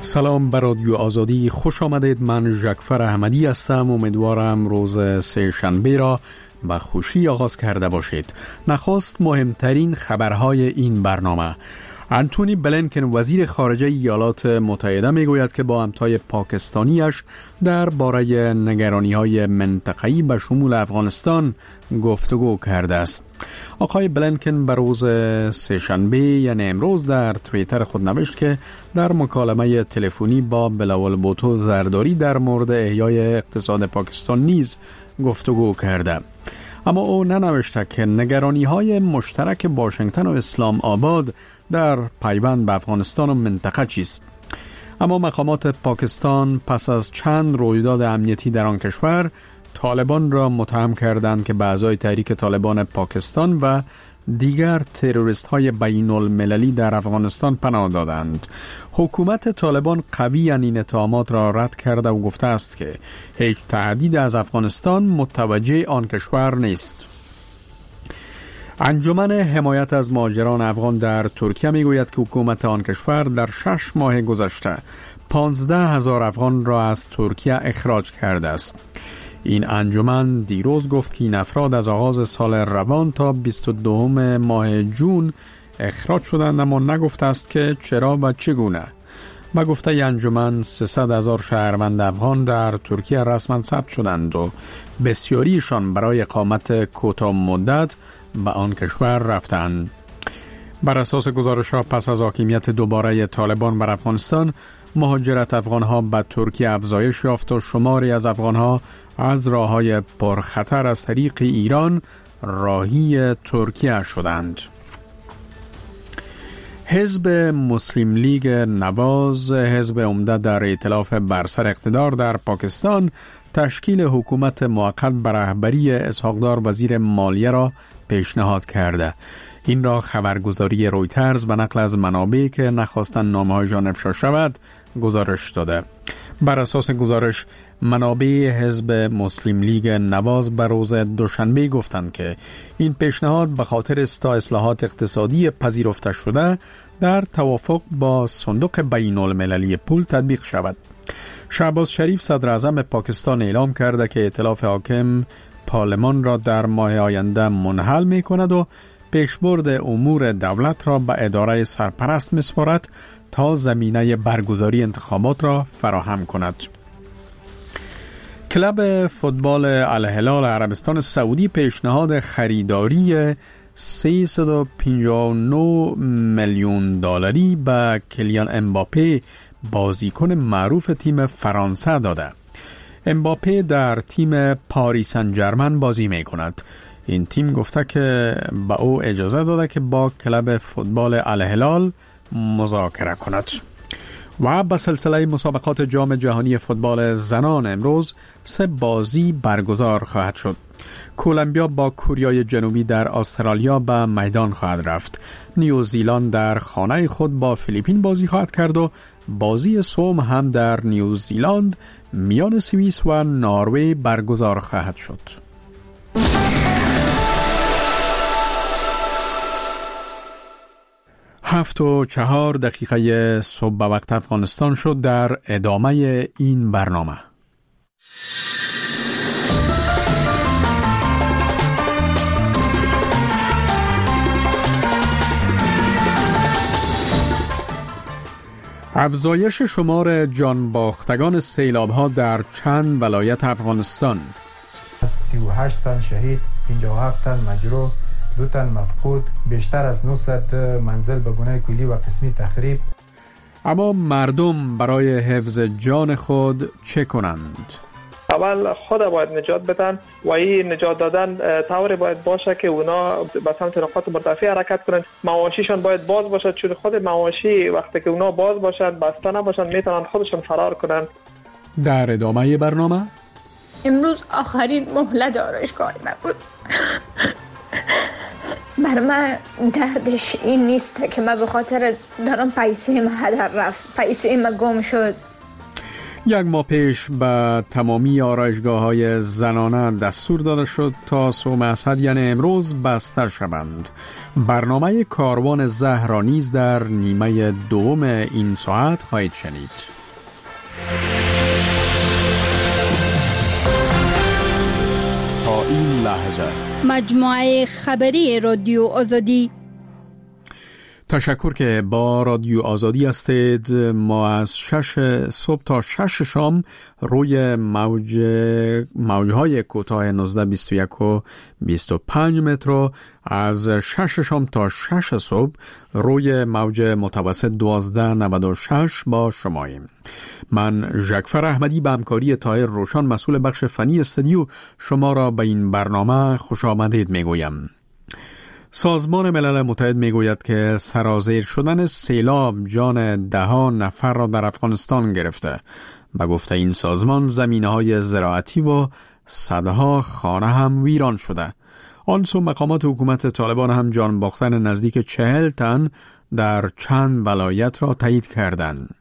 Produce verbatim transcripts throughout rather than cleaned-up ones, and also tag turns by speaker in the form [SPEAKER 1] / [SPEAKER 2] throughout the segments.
[SPEAKER 1] سلام بر رادیو آزادی، خوش آمدید. من ژکفر احمدی هستم. امیدوارم روز سه شنبه را با خوشی آغاز کرده باشید. نخست مهمترین خبرهای این برنامه. انتونی بلینکن وزیر خارجه ایالات متحده میگوید که با همتای پاکستانیش درباره نگرانی‌های منطقه‌ای به شمول افغانستان گفتگو کرده است. آقای بلینکن به روز سه‌شنبه یعنی امروز در توییتر خود نوشت که در مکالمه تلفنی با بلاول بوتو زرداری در مورد احیای اقتصاد پاکستان نیز گفتگو کرده. اما او ننوشته که نگرانی‌های مشترک واشنگتن و اسلام آباد در پیوند به افغانستان و منطقه چیست. اما مقامات پاکستان پس از چند رویداد امنیتی در آن کشور طالبان را متهم کردند که به اعضای تحریک طالبان پاکستان و دیگر تروریست های بین المللی در افغانستان پناه دادند. حکومت طالبان قویاً این اتهامات را رد کرده و گفته است که هیچ تهدید از افغانستان متوجه آن کشور نیست. انجمن حمایت از مهاجران افغان در ترکیه میگوید که حکومت آن کشور در شش ماه گذشته پانزده هزار افغان را از ترکیه اخراج کرده است. این انجمن دیروز گفت که این افراد از آغاز سال روان تا بیست و دوم ماه جون اخراج شدند، اما نگفته است که چرا و چگونه. با گفته ی انجمن سیصد هزار شهروند افغان در ترکیه رسما ثبت شدند و بسیاریشان برای اقامت کوتاه مدت به آن کشور رفتند. بر اساس گزارش‌ها پس از حاکمیت دوباره طالبان بر افغانستان، مهاجرت افغان‌ها به ترکیه افزایش یافت و شماری از افغان‌ها از راه‌های پرخطر از طریق ایران راهی ترکیه شدند. حزب مسلم لیگ نواز، حزب عمده در ائتلاف بر سر اقتدار در پاکستان، تشکیل حکومت موقت بر رهبری اسحاق دار وزیر مالیه را پیشنهاد کرده. این را خبرگزاری رویترز به نقل از منابعی که نخواستند نامه‌هایشان افشا شود گزارش داده. بر اساس گزارش، منابع حزب مسلم لیگ نواز بر روز دوشنبه گفتند که این پیشنهاد به خاطر استا اصلاحات اقتصادی پذیرفته شده در توافق با صندوق بین المللی پول تطبیق شود. شهباز شریف صدر اعظم پاکستان اعلام کرده که ائتلاف حاکم پارلمان را در ماه آینده منحل می کند و پیشبرد امور دولت را به اداره سرپرست می‌سپارد تا زمینه برگزاری انتخابات را فراهم کند. کلب فوتبال الهلال عربستان سعودی پیشنهاد خریداری سیصد و پنجاه و نه میلیون دلاری به کلیان امباپه، بازیکن معروف تیم فرانسه داده. امباپه در تیم پاریس سن ژرمن بازی می کند. این تیم گفته که با او اجازه داده که با کلب فوتبال الهلال مذاکره کند. و به سلسله مسابقات جام جهانی فوتبال زنان امروز سه بازی برگزار خواهد شد. کولومبیا با کوریای جنوبی در استرالیا به میدان خواهد رفت. نیوزیلند در خانه خود با فیلیپین بازی خواهد کرد و بازی سوم هم در نیوزیلند میان سوئیس و نروژ برگزار خواهد شد. هفت و چهار دقیقه صبح به وقت افغانستان شد. در ادامه این برنامه افزایش شمار جانباختگان سیلاب‌ها در چند ولایت افغانستان.
[SPEAKER 2] سی و هشت تن شهید، پنجاه و هفت تن مجروح، دو تن مفقود، بیشتر از نهصد منزل به گونه کلی و قسمی تخریب.
[SPEAKER 1] اما مردم برای حفظ جان خود چه کنند؟
[SPEAKER 3] اول خود باید نجات بدن و این نجات دادن طوری باید باشه که اونا به سمت نقاط مرتفع حرکت کنند. مواشیشان باید باز باشد، چون خود مواشی وقتی که اونا باز باشند، بسته نباشند، میتونن خودشون فرار کنند.
[SPEAKER 1] در ادامه برنامه
[SPEAKER 4] امروز آخرین مهلت آرایشگاه من بود. بر من دردش این نیست که من به خاطر دارم پیسه من هدر رفت، پیسه من گم شد.
[SPEAKER 1] یک ماه پیش به تمامی آرایشگاه‌های زنانه دستور داده شد تا صوم اسد یعنی امروز بسته شوند. برنامه کاروان زهر را نیز در نیمه دوم این ساعت خواهید شنید. لحظه.
[SPEAKER 5] مجموعه خبری رادیو آزادی.
[SPEAKER 1] تشکر که با رادیو آزادی هستید. ما از شش صبح تا شش شام روی موج موجهای کوتاه نوزده بیست و یک و بیست و پنج متر، از شش شام تا شش صبح روی موج متوسط دوازده نود و شش با شماییم. من ژکفر احمدی به همکاری طاهر روشن مسئول بخش فنی استودیو شما را به این برنامه خوش آمدید میگویم. سازمان ملل متحد میگوید که سرازیر شدن سیلاب جان ده ها نفر را در افغانستان گرفته. به گفته این سازمان زمینه‌های زراعتی و صدها خانه هم ویران شده. آن سو مقامات حکومت طالبان هم جان باختن نزدیک چهل تن در چند ولایت را تایید کردند.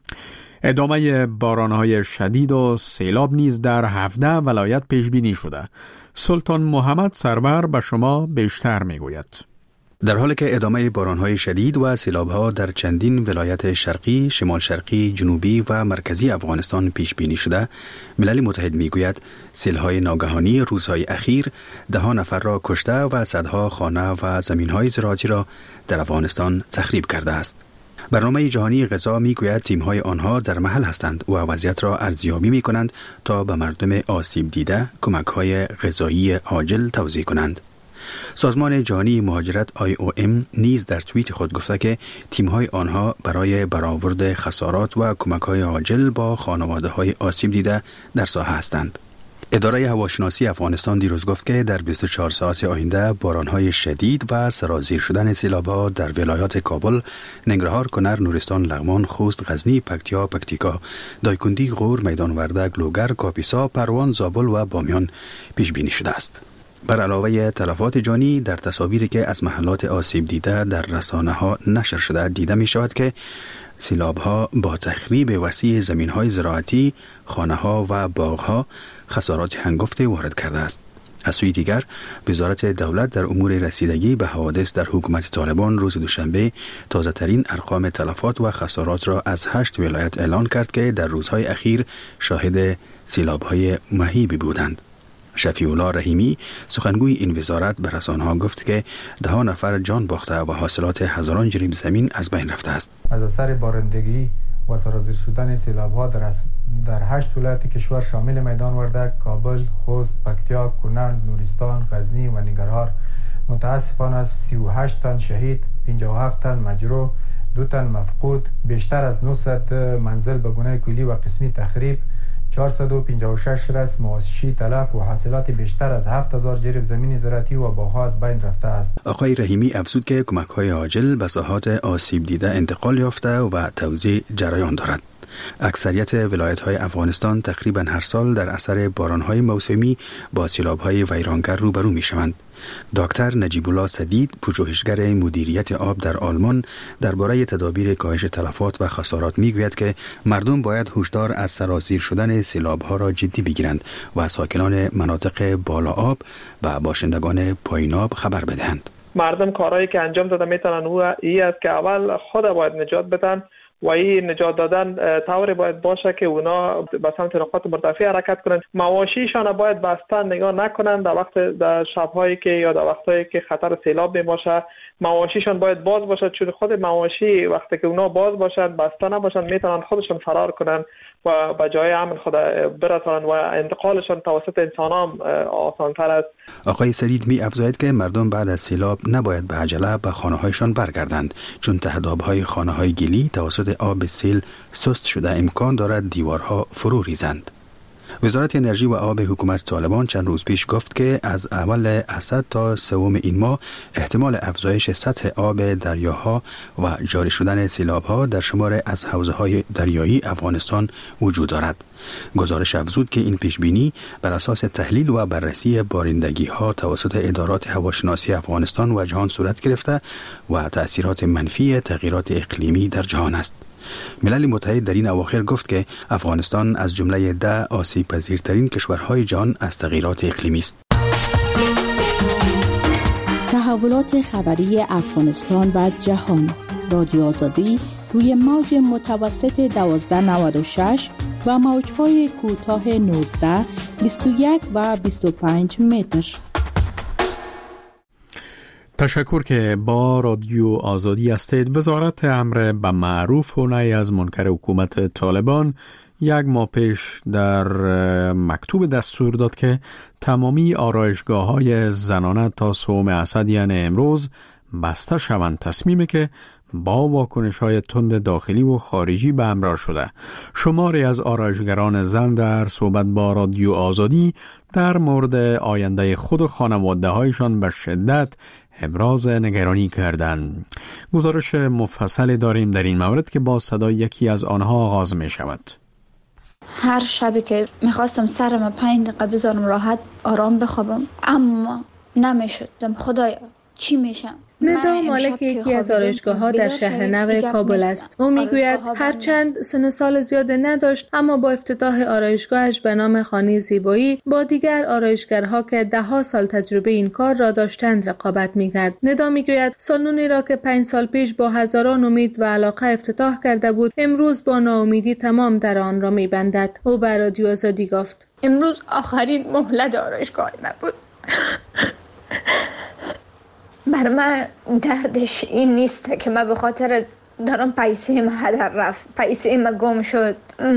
[SPEAKER 1] ادامه بارانهای شدید و سیلاب نیز در هفده ولایت پیش بینی شده. سلطان محمد سرور به شما بیشتر میگوید.
[SPEAKER 6] در حالی که ادامه بارانهای شدید و سیلاب‌ها در چندین ولایت شرقی، شمال شرقی، جنوبی و مرکزی افغانستان پیش بینی شده، ملل متحد میگوید سیل‌های ناگهانی روزهای اخیر ده ها نفر را کشته و صدها خانه و زمین‌های زراعتی را در افغانستان تخریب کرده است. برنامه جهانی غذا میگوید تیم‌های آنها در محل هستند و وضعیت را ارزیابی می‌کنند تا به مردم آسیب دیده کمک‌های غذایی عاجل توزیع کنند. سازمان جهانی مهاجرت آی او ام نیز در توییت خود گفته که تیم‌های آنها برای برآورد خسارات و کمک‌های عاجل با خانواده‌های آسیب دیده در ساحه هستند. اداره هواشناسی افغانستان دیروز گفت که در بیست و چهار ساعت آینده باران‌های شدید و سرازیر شدن سیلاب‌ها در ولایات کابل، ننگرهار، کنر، نورستان، لغمان، خوست، غزنی، پکتیا، پکتیکا، دایکنډي، غور، میدان وردک، لوگر، کاپیسا، پروان، زابل و بامیان پیش بینی شده است. بر علاوه تلفات جانی در تصاویری که از محلات آسیب دیده در رسانه‌ها نشر شده دیده می شود که سیلاب‌ها با تخریب وسیع زمین‌های زراعتی، خانه‌ها و باغ‌ها خسارات هنگفتی وارد کرده است. از سوی دیگر، وزارت دولت در امور رسیدگی به حوادث در حکومت طالبان روز دوشنبه تازه‌ترین ارقام تلفات و خسارات را از هشت ولایت اعلان کرد که در روزهای اخیر شاهد سیلاب‌های مهیبی بودند. شفیع الله رحیمی سخنگوی این وزارت به رسانه‌ها گفت که ده ها نفر جان باخته و حاصلات هزاران جریب زمین از بین رفته است.
[SPEAKER 2] از اثر بارندگی و سرازیر شدن سیلاب‌ها در در هشت ولایت کشور شامل میدان وردک، کابل، خوست، پکتیا، کنر، نورستان، غزنی و ننگرهار متاسفانه از سی و هشت تن شهید، پنجاه و هفت تن مجروح، دو تن مفقود، بیشتر از نهصد منزل به گونه کلی و قسمی تخریب، چهارصد و پنجاه و شش رس مواشی تلف و حاصلات بیشتر از هفت هزار جریب زمین زراعتی و باغ‌ها از بین رفته است.
[SPEAKER 6] آقای رحیمی افزود که کمک‌های عاجل به ساحات آسیب دیده انتقال یافته و توزیع جریان دارد. اکثریت ولایت‌های افغانستان تقریباً هر سال در اثر باران‌های موسمی با سیلاب‌های ویرانگر روبرو می‌شوند. دکتر نجیب الله سدید، پژوهشگر مدیریت آب در آلمان، درباره تدابیر کاهش تلفات و خسارات میگوید که مردم باید هشدار از سرازیر شدن سیلاب‌ها را جدی بگیرند و ساکنان مناطق بالا آب و باشندگان پایین آب خبر بدهند.
[SPEAKER 3] مردم کارهایی که انجام داده میتونن او ای است که اول خود باید نجات بدن و این نجات دادن طوری باید باشه که اونا به سمت نقاط مرتفع حرکت کنند. مواشیشان باید بستن نگاه نکنند در وقت در شب‌هایی که یا در وقتایی که خطر سیلاب میباشه. مواشیشان باید باز باشد، چون خود مواشی وقتی که اونا باز باشند بسته نباشند میتونن خودشون فرار کنند و به جای امن خود برسانند و انتقالشان توسط انسان هم آسان‌تر است.
[SPEAKER 6] آقای سدید می افزاید که مردم بعد از سیلاب نباید به عجله به خانه‌هایشان برگردند، چون تهداب‌های خانه‌های گلی توسط آب سیل سست شده امکان دارد دیوارها فرو ریزند. وزارت انرژی و آب حکومت طالبان چند روز پیش گفت که از اول اسد تا سوم این ماه احتمال افزایش سطح آب دریاها و جاری شدن سیلاب‌ها در شمار از حوزه‌های دریایی افغانستان وجود دارد. گزارش افزود که این پیشبینی بر اساس تحلیل و بررسی بارندگی‌ها توسط ادارات هواشناسی افغانستان و جهان صورت گرفته و تأثیرات منفی تغییرات اقلیمی در جهان است. ملل متحد در این اواخر گفت که افغانستان از جمله ده آسیب پذیرترین کشورهای جهان از تغییرات اقلیمی است.
[SPEAKER 7] تحولات خبری افغانستان و جهان، رادیو آزادی روی موج متوسط دوازده نود و شش و موج‌های کوتاه نوزده، بیست و یک و بیست و پنج متر.
[SPEAKER 1] تشکر که با رادیو آزادی هستید. وزارت امر به معروف و نهی از منکر حکومت طالبان یک ماه پیش در مکتوب دستور داد که تمامی آرایشگاه‌های زنانه تا سوم اسد یعنی امروز بسته شوند، تصمیمی که با واکنش‌های تند داخلی و خارجی به همراه شده. شماری از آرایشگران زن در صحبت با رادیو آزادی در مورد آینده خود و خانواده‌هایشان به شدت ابراز نگرانی کردند. گزارش مفصل داریم در این مورد که با صدای یکی از آنها آغاز می شود.
[SPEAKER 4] هر شبی که میخواستم سرم پنج دقیقه بذارم راحت آرام بخوابم، اما نمیشد. خدایا چی میشم؟
[SPEAKER 8] ندا مالک یکی از آرایشگاه‌ها در شهر نو کابل است. او میگوید هرچند سن و سال زیاد نداشت، اما با افتتاح آرایشگاهش به نام خانه زیبایی با دیگر آرایشگرها که ده ها سال تجربه این کار را داشتند رقابت میکرد. ندا میگوید سالنی را که پنج سال پیش با هزاران امید و علاقه افتتاح کرده بود، امروز با ناامیدی تمام در آن را میبندد. او به رادیو آزادی گفت
[SPEAKER 4] امروز آخرین مهلت آرایشگاه ما بود. بر من دردش این نیست که من به خاطر دارم پیسه ما هدر رفت، پیسه ما گم شد،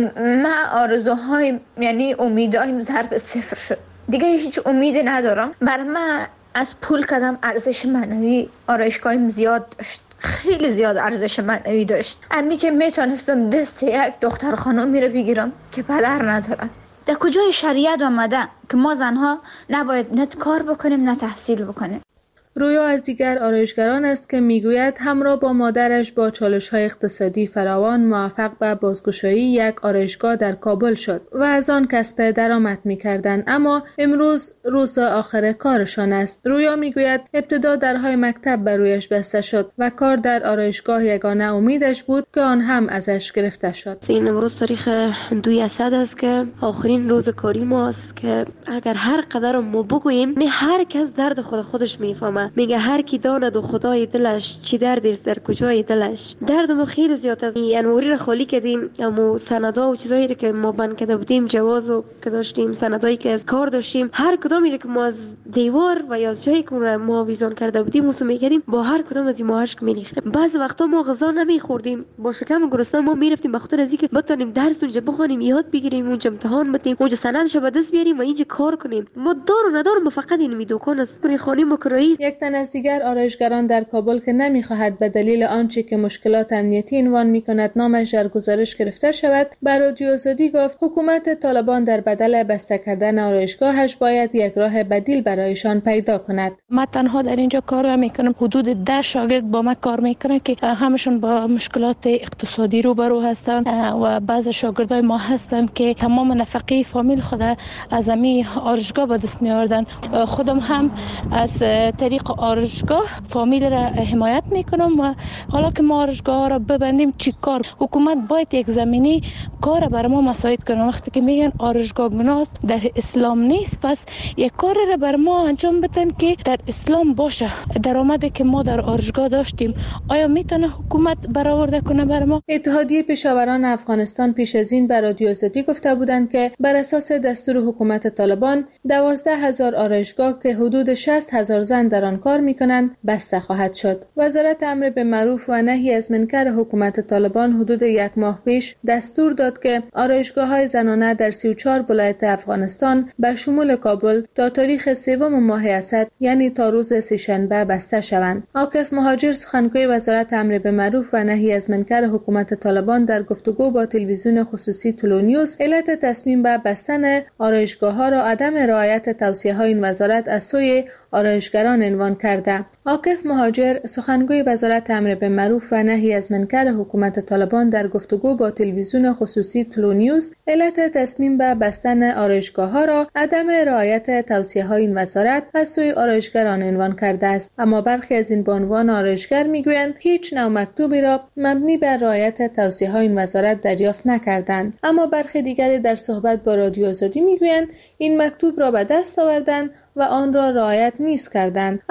[SPEAKER 4] من آرزوهای یعنی امیدهایم ضرب صفر شد، دیگه هیچ امیدی ندارم. بر من از پول کدام ارزش معنوی آرایشگاهیم زیاد داشت، خیلی زیاد ارزش معنوی داشت. امی که میتونستم دست یک دختر خانم رو بگیرم که پدر ندارم. در کجای شریعت آمده که ما زنها نباید نه کار بکنیم نه تحصیل بکنیم؟
[SPEAKER 8] رویا از دیگر آرایشگران است که میگوید همراه با مادرش با چالش‌های اقتصادی فراوان موفق به بازگشایی یک آرایشگاه در کابل شد و از آن کسب درآمد می‌کردند، اما امروز روز آخر کارشان است. رویا میگوید ابتدا درهای مکتب بر رویش بسته شد و کار در آرایشگاه یگانه امیدش بود که آن هم ازش گرفته شد.
[SPEAKER 9] این امروز تاریخ دوی اسد است که آخرین روز کاری ماست که اگر هر قدر ما بگوییم نه هر کس درد خود خودش میفهمه. میگه هر کی داند و خدای دلش چی دردی است در کجای دلش. درد ما خیلی زیاد است. انوری را خالی کردیم، اما سندا و چیزایی که ما بند کرده بودیم، جواز و که داشتیم، سندایی که از کار داشتیم، هر کدومی که ما از دیوار و یا از جایی که ما ویزون کرده بودیم موسم میکردیم، با هر کدوم از ما اشک میریختیم. بعضی وقتا ما غذا نمیخوردیم، با شکم گرسنه ما میرفتیم به خاطر از اینکه بتونیم درس اونجا بخونیم، یاد بگیریم، اونجا امتحان بدیم، اونجا سندش به دست بیاریم و اینجا کار کنیم. ما دار و ندار فقط این می دکان است خانه مکرایی.
[SPEAKER 8] یک تن از دیگر آرایشگران در کابل که نمیخواهد به دلیل آنچه که مشکلات امنیتی عنوان میکند نامش در گزارش گرفته شود، بر رادیو آزادی گفت حکومت طالبان در بدل بسته کردن آرایشگاهش باید یک راه بدیل برایشان پیدا کند.
[SPEAKER 10] من تنها در اینجا کار نمیکنم، حدود ده شاگرد با من کار میکنن که همشون با مشکلات اقتصادی روبرو هستن و بعض شاگردای ما هستن که تمام نفقه فامیل خود از امی آرایشگاه به دست میآوردن. خودم هم از طریق آرایشگاه فامیل را حمایت میکنم و حالا که ما آرایشگاه را ببندیم چی کار؟ حکومت باید یک زمینی کار برای ما مساعد کنه. وقتی که میگن آرایشگاه گناه است، در اسلام نیست، پس یک کار را برای ما انجام بدن که در اسلام باشه. درآمدی که ما در آرایشگاه داشتیم آیا میتونه حکومت برآورده کنه برای ما؟
[SPEAKER 8] اتحادیه پیشاوران افغانستان پیش از این بر رادیو آزادی گفته بودند که بر اساس دستور حکومت طالبان دوازده هزار آرایشگاه که حدود شصت هزار زن در آن کار میکنند بسته خواهد شد. وزارت امر به معروف و نهی از منکر حکومت طالبان حدود یک ماه پیش دستور داد که آرایشگاه‌های زنانه در سی و چهار ولایت افغانستان به شمول کابل تا تاریخ سوم ماه اسد یعنی تا روز سه‌شنبه بسته شوند. عاکف مهاجر سخنگوی وزارت امر به معروف و نهی از منکر حکومت طالبان در گفتگو با تلویزیون خصوصی طلوع نیوز علت تصمیم به بستن آرایشگاه‌ها را عدم رعایت توصیه‌های این وزارت از سوی آرایشگران عنوان کرده. عاکف مهاجر سخنگوی وزارت امر به معروف و نهی از منکر حکومت طالبان در گفتگو با تلویزیون خصوصی طلوع نیوز علت تصمیم به بستن آرایشگاه‌ها را عدم رعایت توصیه‌های این وزارت از سوی آرایشگران عنوان کرده است. اما برخی از این بانوان آرایشگر میگویند هیچ نوع مکتوبی را مبنی بر رعایت توصیه‌های این وزارت دریافت نکردند. اما برخی دیگری در صحبت با رادیو آزادی میگویند این مکتوب را به دست آوردند و آن را رعایت نیست کردند،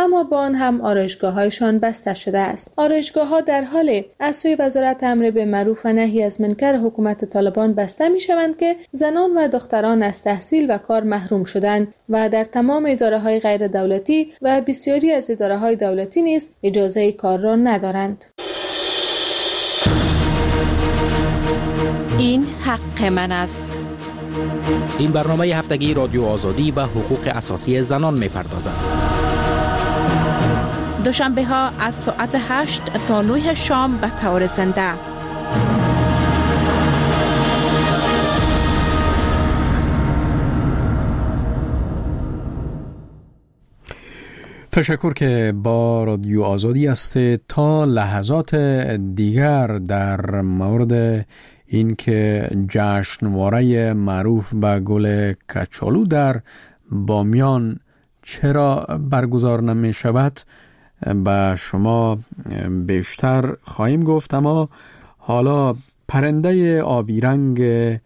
[SPEAKER 8] اما با آن هم آرایشگاه‌هایشان بسته شده است. آرایشگاه‌ها در حال از سوی وزارت امر به معروف و نهی از منکر حکومت طالبان بسته می‌شوند که زنان و دختران از تحصیل و کار محروم شدند و در تمام اداره‌های غیر دولتی و بسیاری از اداره‌های دولتی نیز اجازه کار را ندارند.
[SPEAKER 5] این حق من است.
[SPEAKER 11] این برنامه هفتگی رادیو آزادی و حقوق اساسی زنان می‌پردازد.
[SPEAKER 5] دوشنبه ها از ساعت هشت تا نه شام به طور زنده.
[SPEAKER 1] تشکر که با رادیو آزادی است. تا لحظات دیگر در مورد این که جشنواره معروف به گل کچالو در بامیان چرا برگزار نمی شود به شما بیشتر خواهیم گفت، اما حالا پرنده آبی رنگ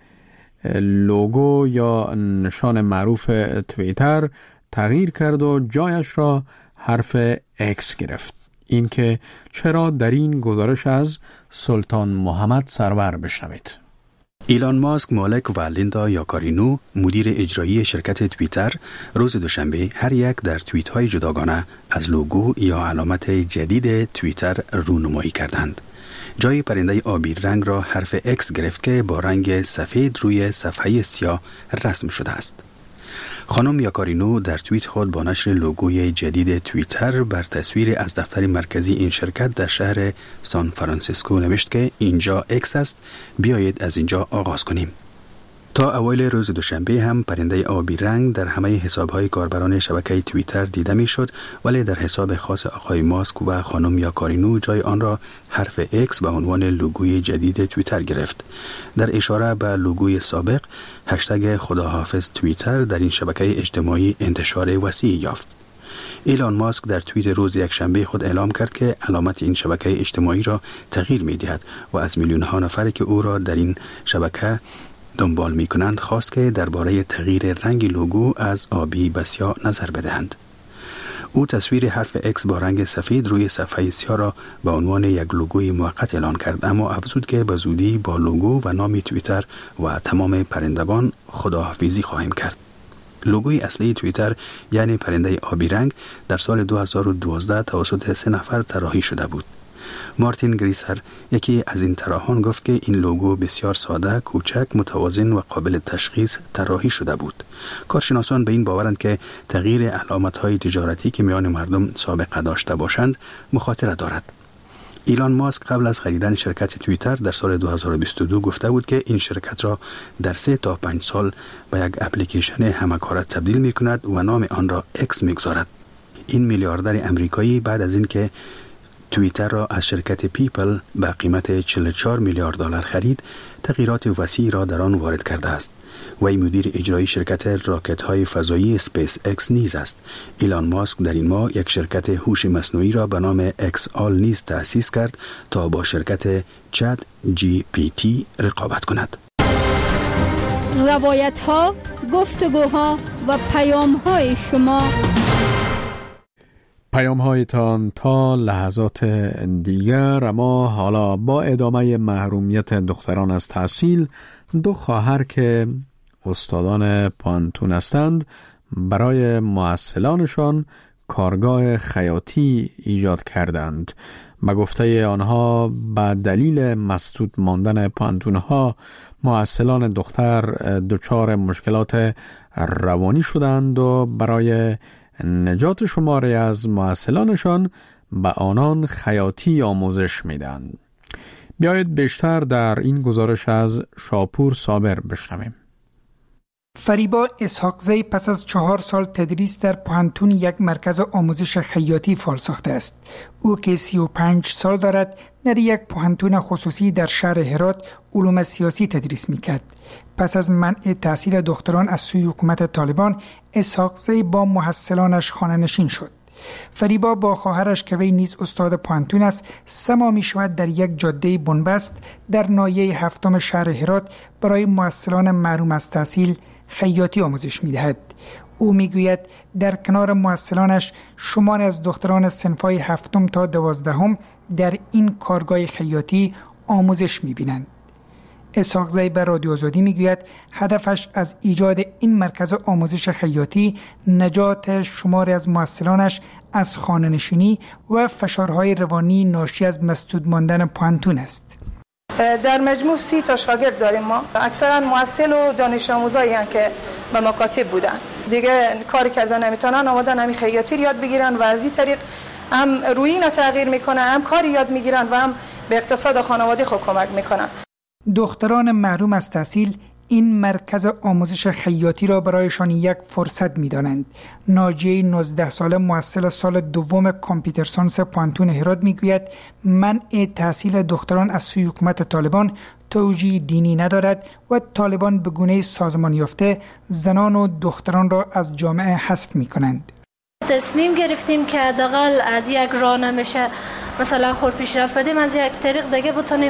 [SPEAKER 1] لوگو یا نشان معروف توییتر تغییر کرد و جایش را حرف اکس گرفت. این که چرا در این گزارش از سلطان محمد سرور بشنوید.
[SPEAKER 6] ایلان ماسک مالک و لیندا یاکارینو مدیر اجرایی شرکت توییتر روز دوشنبه هر یک در توییت های جداگانه از لوگو یا علامت جدید توییتر رونمایی کردند. جای پرنده آبی رنگ را حرف اکس گرفت که با رنگ سفید روی صفحه سیاه رسم شده است. خانم یاکارینو در توییت خود با نشر لوگوی جدید توییتر بر تصویر از دفتر مرکزی این شرکت در شهر سان فرانسیسکو نوشت که اینجا اکس است، بیایید از اینجا آغاز کنیم. تا اوایل روز دوشنبه هم پرنده آبی رنگ در همه حساب‌های کاربران شبکه توییتر دیده می‌شد، ولی در حساب خاص آقای ماسک و خانم یاکارینو جای آن را حرف اکس به عنوان لوگوی جدید توییتر گرفت. در اشاره به لوگوی سابق، هشتگ خداحافظ توییتر در این شبکه اجتماعی انتشار وسیعی یافت. ایلان ماسک در توییت روز یکشنبه خود اعلام کرد که علامت این شبکه اجتماعی را تغییر می‌دهد و از میلیون‌ها نفری که او را در این شبکه دنبال می کنند خواست که درباره تغییر رنگ لوگو از آبی به سیاه نظر بدهند. او تصویر حرف اکس با رنگ سفید روی صفحه سیاه را به عنوان یک لوگوی موقت اعلان کرد، اما افزود که به زودی با لوگو و نام توییتر و تمام پرندگان خداحافظی خواهیم کرد. لوگوی اصلی توییتر یعنی پرنده آبی رنگ در سال دو هزار و دوازده توسط سه نفر طراحی شده بود. مارتین گریسر یکی از این طراحان گفت که این لوگو بسیار ساده، کوچک، متوازن و قابل تشخیص طراحی شده بود. کارشناسان به این باورند که تغییر علامت‌های تجارتی که میان مردم سابقه داشته باشند مخاطره دارد. ایلان ماسک قبل از خریدن شرکت توییتر در سال دو هزار و بیست و دو گفته بود که این شرکت را در سه تا پنج سال به یک اپلیکیشن همکاره تبدیل می کند و نام آن را اکس می گذارد. این میلیاردر امریکایی بعد از اینکه توییتر را از شرکت پیپل به قیمت چهل و چهار میلیارد دلار خرید، تغییرات وسیعی را در آن وارد کرده است. وی مدیر اجرایی شرکت راکت های فضایی اسپیس اکس نیز است. ایلان ماسک در این ماه یک شرکت هوش مصنوعی را به نام اکس آل نیز تأسیس کرد تا با شرکت چت جی پی تی رقابت کند.
[SPEAKER 5] روایت ها، گفتگوها و پیام های شما،
[SPEAKER 1] پیام هایتان تا لحظات دیگر. اما حالا با ادامه محرومیت دختران از تحصیل، دو خواهر که استادان پانتون هستند برای معسلانشان کارگاه خیاطی ایجاد کردند. به گفته آنها به دلیل مسدود ماندن پانتونها معسلان دختر دچار مشکلات روانی شدند و برای نجات شماری از معسلانشان به آنان خیاطی آموزش میدن. بیایید بیشتر در این گزارش از شاپور صابر بشنویم.
[SPEAKER 12] فریبا اسحاقزی پس از چهار سال تدریس در پانتون یک مرکز آموزش خیاطی فعال ساخته است. او که سی و پنج سال دارد در یک پانتون خصوصی در شهر هرات علوم سیاسی تدریس میکرد. پس از منع تحصیل دختران از سوی حکومت طالبان، اسحاقزی با محصلانش خانه نشین شد. فریبا با خواهرش که وی نیز استاد پانتون است سما می شود در یک جاده بنبست در ناحیه هفتم شهر هرات برای محصلان محروم از تحصیل خیاطی آموزش می دهد. او میگوید در کنار محصلانش شماری از دختران صنف‌های هفتم تا دوازدهم در این کارگاه خیاطی آموزش می‌بینند. اسحاق زی به رادیو آزادی میگوید هدفش از ایجاد این مرکز آموزش خیاطی نجات شماری از محصلانش از خانه‌نشینی و فشارهای روانی ناشی از مسدود ماندن پانتون است.
[SPEAKER 13] در مجموع سی تا شاگرد داریم ما. اکثرا محصل و دانش آموزایی هستند که به مکاتب بودن. دیگه کار کردن نمیتونن، آمدن همین خیاطی یاد بگیرن و از این طریق هم رویین رو تغییر میکنن، هم کاری یاد میگیرن و هم به اقتصاد خانواده خود کمک میکنن.
[SPEAKER 12] دختران محروم از تحصیل این مرکز آموزش خیاطی را برایشان یک فرصت می‌دانند. ناجیه نوزده ساله محصل سال دوم کامپیوتر ساینس پانتون هرات میگوید منع تحصیل دختران از سوی حکومت طالبان توجیه دینی ندارد و طالبان به گونه سازمان یافته زنان و دختران را از جامعه حذف می‌کنند.
[SPEAKER 14] تصمیم گرفتیم که حداقل از یک راه نمیشه مثلا خود پیشرفت بدیم، از یک طریق دیگه بتونیم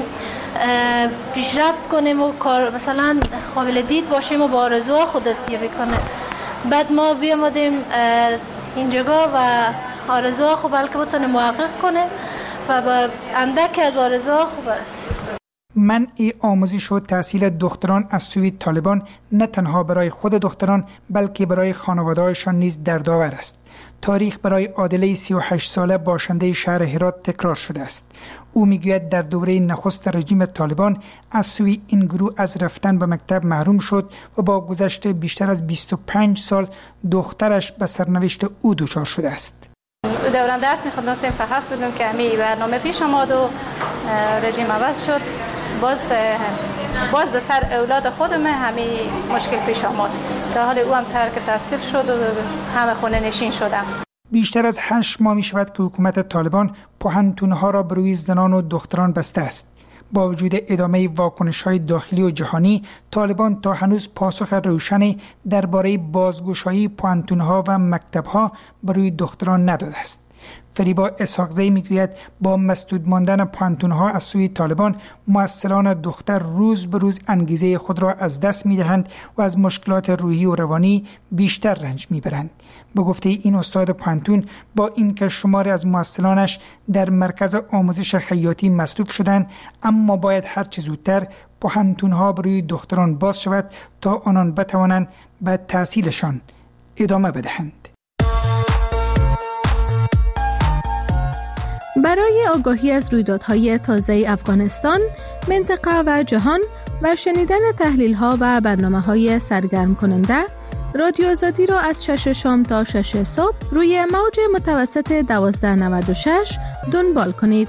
[SPEAKER 14] پیشرفت کنیم و کار مثلا قابل دید باشیم و با آرزوها خود دستیابی کنیم. بعد ما بیامدیم اینجا و آرزوها خود بلکه بتونیم محقق کنیم و با اندک از آرزوها خود برسیم.
[SPEAKER 12] منع آموزش و تحصیل دختران از سوی طالبان نه تنها برای خود دختران بلکه برای خانواده‌هایشان نیز دردآور است. تاریخ برای عادله سی و هشت ساله باشنده شهر هرات تکرار شده است. او میگوید در دوره نخست رژیم طالبان از سوی این گروه از رفتن به مکتب محروم شد و با گذشت بیشتر از بیست و پنج سال دخترش به سرنوشت او دچار شده است.
[SPEAKER 15] دوران درس می‌خوندم صنف هفت بودم که همین برنامه پیش آمد و رژیم عوض شد. باز باز به سر اولاد خودم همین مشکل پیش آمد. در حال او هم ترک تحصیل شد و همه خونه نشین شدم.
[SPEAKER 12] بیشتر از هشت ماه می شود که حکومت طالبان پوهنتون‌ها را بر روی زنان و دختران بسته است. با وجود ادامه واکنش‌های داخلی و جهانی، طالبان تا هنوز پاسخ روشنی درباره بازگشایی پوهنتون‌ها و مکتب‌ها بر روی دختران نداده است. فریبا اسحاق زی میگوید با مسدود ماندن پانتون‌ها از سوی طالبان محصلان دختر روز به روز انگیزه خود را از دست می‌دهند و از مشکلات روحی و روانی بیشتر رنج می‌برند. به گفته این استاد پانتون با اینکه شماری از محصلانش در مرکز آموزش خیاطی مصروف شدند، اما باید هر چه زودتر پانتون‌ها برای دختران باز شود تا آنان بتوانند به تحصیلشان ادامه بدهند.
[SPEAKER 8] برای آگاهی از رویدادهای تازه افغانستان، منطقه و جهان و شنیدن تحلیل‌ها و برنامه‌های سرگرم کننده، رادیو آزادی را از شش شام تا شش صبح روی موج متوسط دوازده نود و شش دنبال کنید.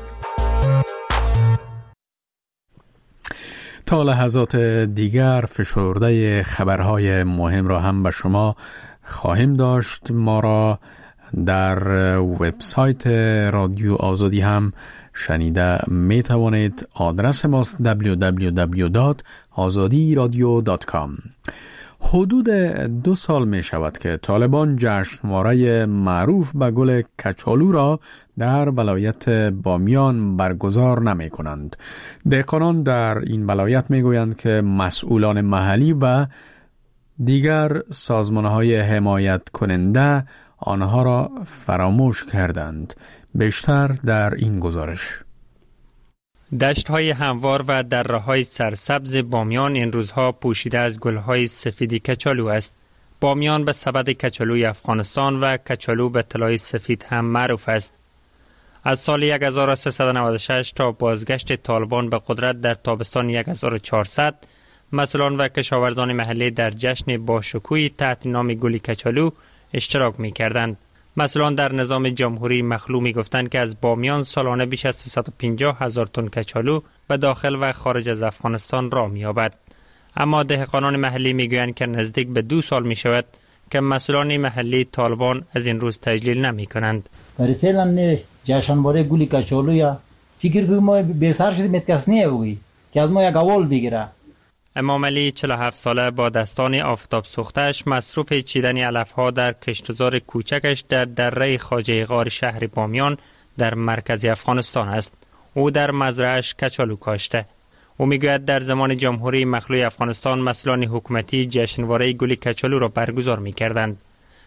[SPEAKER 1] تا لحظات دیگر فشرده خبرهای مهم را هم به شما خواهیم داشت. ما را در وبسایت رادیو آزادی هم شنیده می توانید. آدرس ماست دبلیو دبلیو دبلیو دات آزادی رادیو دات کام. حدود دو سال می شود که طالبان جشنواره معروف به گل کچالو را در ولایت بامیان برگزار نمی کنند. دهقانان در این ولایت می گویند که مسئولان محلی و دیگر سازمانهای حمایت کننده آنها را فراموش کردند. بیشتر در این گزارش.
[SPEAKER 16] دشت‌های هموار و دره‌های سرسبز بامیان این روزها پوشیده از گل‌های سفید کچالو است. بامیان به سبد کچالوی افغانستان و کچالو به طلای سفید هم معروف است. از سال هزار و سیصد و نود و شش تا بازگشت طالبان به قدرت در تابستان هزار و چهارصد، مسئولان و کشاورزان محلی در جشن باشکوهی تحت نام گل کچالو اشتراک می کردند. مسئولان در نظام جمهوری مخلوع می گفتند که از بامیان سالانه بیش از سیصد و پنجاه هزار تن کچالو به داخل و خارج از افغانستان راه می یابد. اما دهقانان محلی می گویند که نزدیک به دو سال می شود که مسئولان محلی طالبان از این روز تجلیل نمی کنند.
[SPEAKER 17] برای فعلا نه جشنواره گل کچالو یا فکر کنم ما به سر شدیم کس نه بگویی که از ما یک اول بگیره.
[SPEAKER 16] امام علی چهل و هفت ساله با دستان آفتاب سوختش مصروف چیدن علفها در کشتزار کوچکش در دره خواجه غار شهر بامیان در مرکز افغانستان است. او در مزرعه‌اش کچالو کاشته. او میگوید در زمان جمهوری مخلوع افغانستان مسئولان حکومتی جشنواره گل کچالو را برگزار میکردند.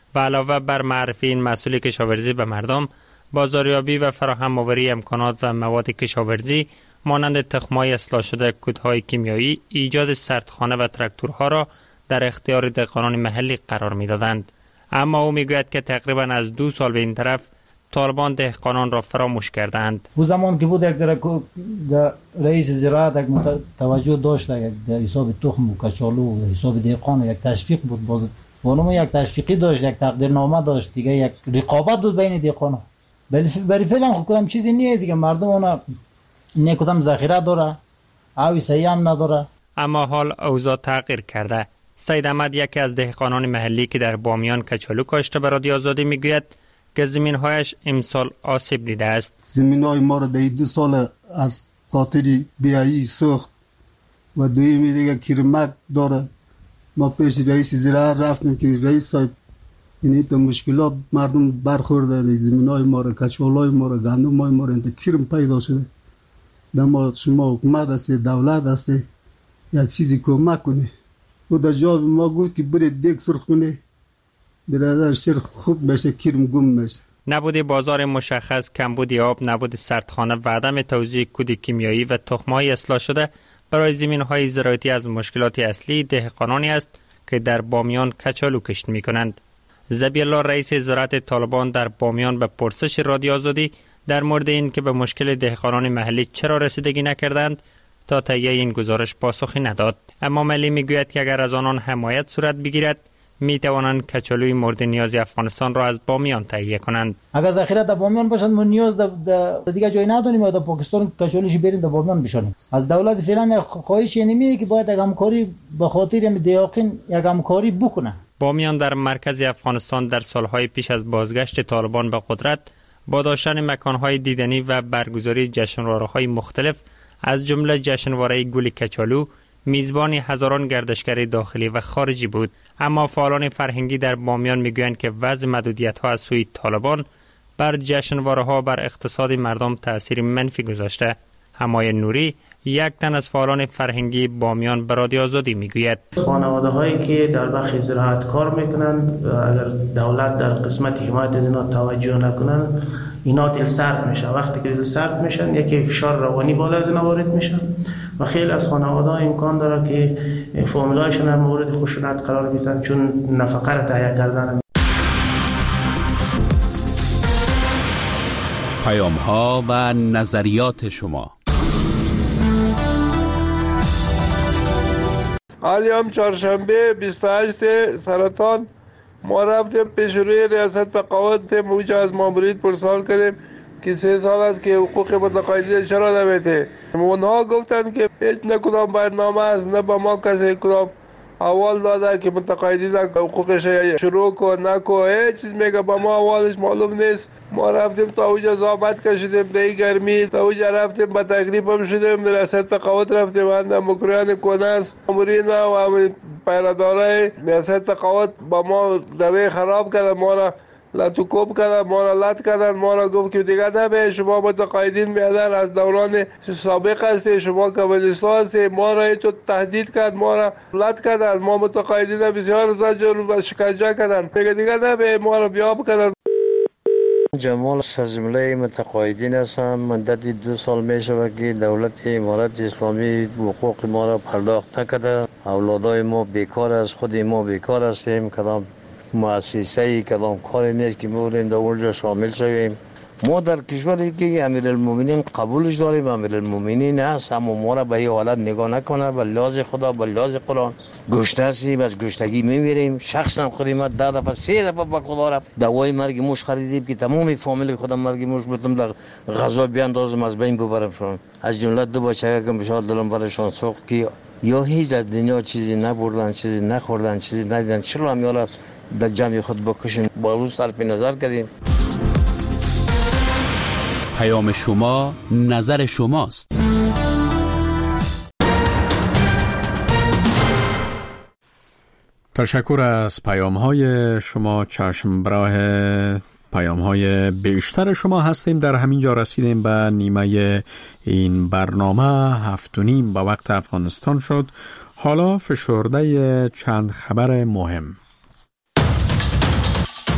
[SPEAKER 16] و علاوه بر معرفی این مسئول کشاورزی به مردم، بازاریابی و فراهم آوری امکانات و مواد کشاورزی مانند تخم‌های اصلاح شده، کودهای کیمیایی، ایجاد سردخانه و تراکتورها را در اختیار دهقانان محلی قرار می‌دادند. اما او میگوید که تقریبا از دو سال به این طرف طالبان دهقانان را فراموش کردند.
[SPEAKER 17] او زمان که بود یک ذره رئیس زراعت یک توجه داشت، یک حساب تخم و کچالو و حساب دهقان یک تشویق بود، باز بانم یک تشویقی داشت، یک تقدیرنامه داشت، دیگه یک رقابت بود بین دهقانا. ولی برای فعلا خود کدام چیزی نیه دیگه، مردم اونا نه کدام ذخیره داره، آبی صحیح هم نداره.
[SPEAKER 16] اما حال اوضاع تغییر کرده. سید احمد یکی از دهقانان محلی که در بامیان کچالو کاشته به رادیو آزادی میگوید که زمین‌هایش امسال آسیب دیده است.
[SPEAKER 18] زمین‌های ما را در دو سال از خاطر بیایی سوخت و دویمی دیگه کیرمک داره. ما پیش رئیس زراعت رفتیم که رئیس صاحب این تو مشکلات مردم برخورده، زمین‌های ما را، کچالوهای ما را، گندم‌های ما را انت کیرم پیدا شده. دما شما حکومت است، دولت است، یک چیزی کمک کنه. و در جواب ما گفت که برید دیگ سرخ کنه، برادر سرخ خوب بشه، کیرم گم بشه.
[SPEAKER 16] نبود بازار مشخص، کمبود آب، نبود سردخانه و عدم توزیع کود کیمیایی و تخم‌های اصلاح شده برای زمین‌های زراعتی از مشکلات اصلی دهقانانی است که در بامیان کچالو کشت می‌کنند. ذبیح الله رئیس زراعت طالبان در بامیان به پرسش رادیو آزادی در مورد این که به مشکل دهقانان محلی چرا رسیدگی نکردند تا تهیه این گزارش پاسخی نداد. اما ملی میگوید که اگر از آنان حمایت صورت بگیرد می توانند کچالوی مورد نیاز افغانستان را از بامیان تهیه کنند.
[SPEAKER 17] اگر ذخیره در بامیان باشد ما نیاز در دیگه جای نداریم و در پاکستان کچالوش بریم در بامیان بشانیم. از دولت فعلا خواهش اینه که باید یک همکاری به خاطر دیاقین یک همکاری بکنه.
[SPEAKER 16] بامیان در مرکز افغانستان در سالهای پیش از بازگشت طالبان به قدرت با داشتن مکانهای دیدنی و برگزاری جشنواره‌های مختلف از جمله جشنواره گل کچالو میزبان هزاران گردشگر داخلی و خارجی بود. اما فعالان فرهنگی در بامیان میگویند که وضع محدودیت‌ها از سوی طالبان بر جشنواره‌ها بر اقتصاد مردم تأثیر منفی گذاشته. حمای نوری یک تن از فعالان فرهنگی بامیان به رادیو آزادی میگوید
[SPEAKER 19] خانواده‌هایی که در بخش زراعت کار میکنن، اگر دولت در قسمت حمایت از اینا توجه نکنن، اینا دل سرد میشه. وقتی که دل سرد میشن یکی فشار روانی بالا از اینا وارد میشن و خیلی از خانواده‌ها امکان داره که فامیلایشون در مورد خشونت قرار بدن چون نفقه را تهیه کردن.
[SPEAKER 20] پیام‌ها و نظریات شما.
[SPEAKER 21] حالی هم چهارشنبه بیست و هشت سرطان ما رفتیم پیش روی ریاست تقاعد، موجه از مامورین پرسوال کردیم که سه سال است که حقوق متقاعدین چرا نمیده. اونها گفتند که هیچ نه کدام برنامه است، نه با ما کسی کدام اول داده که متقاعدین حقوقش شروع کن نکو، هیچ چیز میگه با ما اولش معلوم نیست. ما رفتیم تا اوجا زحمت کشیدیم در گرمی، تا اوجا رفتیم با تکلیف هم شدیم، در ریاست تقاعد رفتیم اندم مکریان کناس مامورین و پیراداره ریاست تقاعد با ما روی خراب کرد، ما را لطوکوب کردن، ما را لط کردن، ما را گفت که دیگه نبه شما متقاعدین میادن از دوران سابق هستی، شما کمونیستا هستی، ما را تو تهدید کرد، ما را لط کردن، ما متقاعدین بسیار زجر و شکنجه کردن، میگه دیگه نبه ما را بیاب کردن.
[SPEAKER 22] جمال سرجمله متقاعدین هستم. مدت دو سال میشه که دولت امارت اسلامی حقوق ما را پرداخت نکرده. اولادای ما بیکار است، خود ما بیکار هستیم، کدام مؤسسه‌ای کدام کاری نیست که می‌بودیم در اونجا شامل شویم. ما در کشوری که امیرالمومنین قبولش داریم، امیرالمومنین هست، اما ما را به این حالت نگاه نکنه. به لحاظ خدا، به لحاظ قرآن گشنه هستیم، از گشنگی میمیریم. شخصا خودی ما ده دفعه سه دفعه به خدا رفت دوای مرگ موش خریدیم که تمام فامیل خودم مرگ موش بودم در غذا بیاندازم از بین ببرم شون. از جمله دو بچه که بشاد دلم برشان سوخت که یا هیچ از دنیا چیزی نبردن، چیزی نخوردن، چیزی ندیدن، چرا هم یالا در جمع خود بکشیم. با روز صرف نظر کردیم.
[SPEAKER 20] پیام شما نظر شماست.
[SPEAKER 1] تشکر از پیام های شما. چشم براه پیام های بیشتر شما هستیم. در همین جا رسیدیم به نیمه این برنامه. هفت و نیم به وقت افغانستان شد. حالا فشرده چند خبر مهم.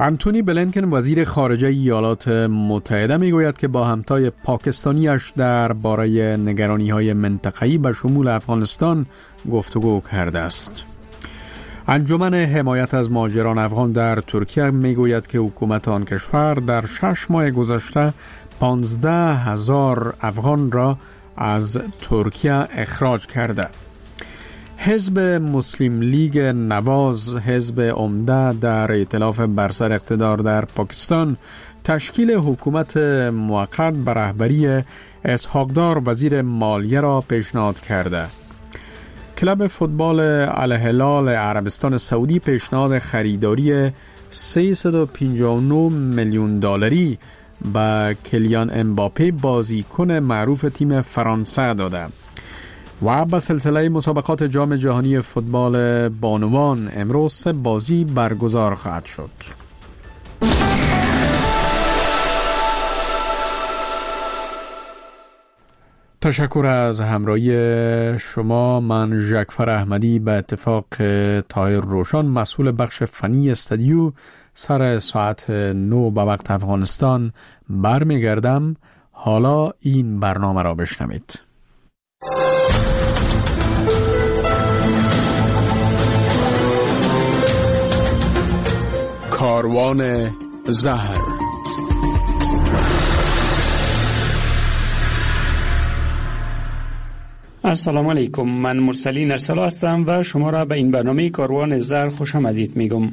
[SPEAKER 1] انتونی بلینکن وزیر خارجه ایالات متحده میگوید که با همتای پاکستانیش در باره نگرانی‌های منطقه‌ای به شمول افغانستان گفتگو کرده است. انجمن حمایت از مهاجران افغان در ترکیه میگوید که حکومت آن کشور در شش ماه گذشته پانزده هزار افغان را از ترکیه اخراج کرده. حزب مسلم لیگ نواز، حزب عمده در ائتلاف بر سر اقتدار در پاکستان، تشکیل حکومت موقت به رهبری اسحاق دار وزیر مالیه را پیشنهاد کرده. کلب فوتبال الهلال عربستان سعودی پیشنهاد خریداری سیصد و پنجاه و نه میلیون دلاری به کلیان امباپه بازیکن معروف تیم فرانسه داده. و به سلسله مسابقات جام جهانی فوتبال بانوان امروز سه بازی برگزار خواهد شد. تشکر از همراهی شما. من ژکفر احمدی به اتفاق طاهر روشن مسئول بخش فنی استودیو سر ساعت نو به وقت افغانستان برمیگردم. حالا این برنامه را بشنوید. کاروان زهر.
[SPEAKER 16] السلام علیکم، من مرسلین ارسلا هستم و شما را به این برنامه کاروان زهر خوش آمدید میگم.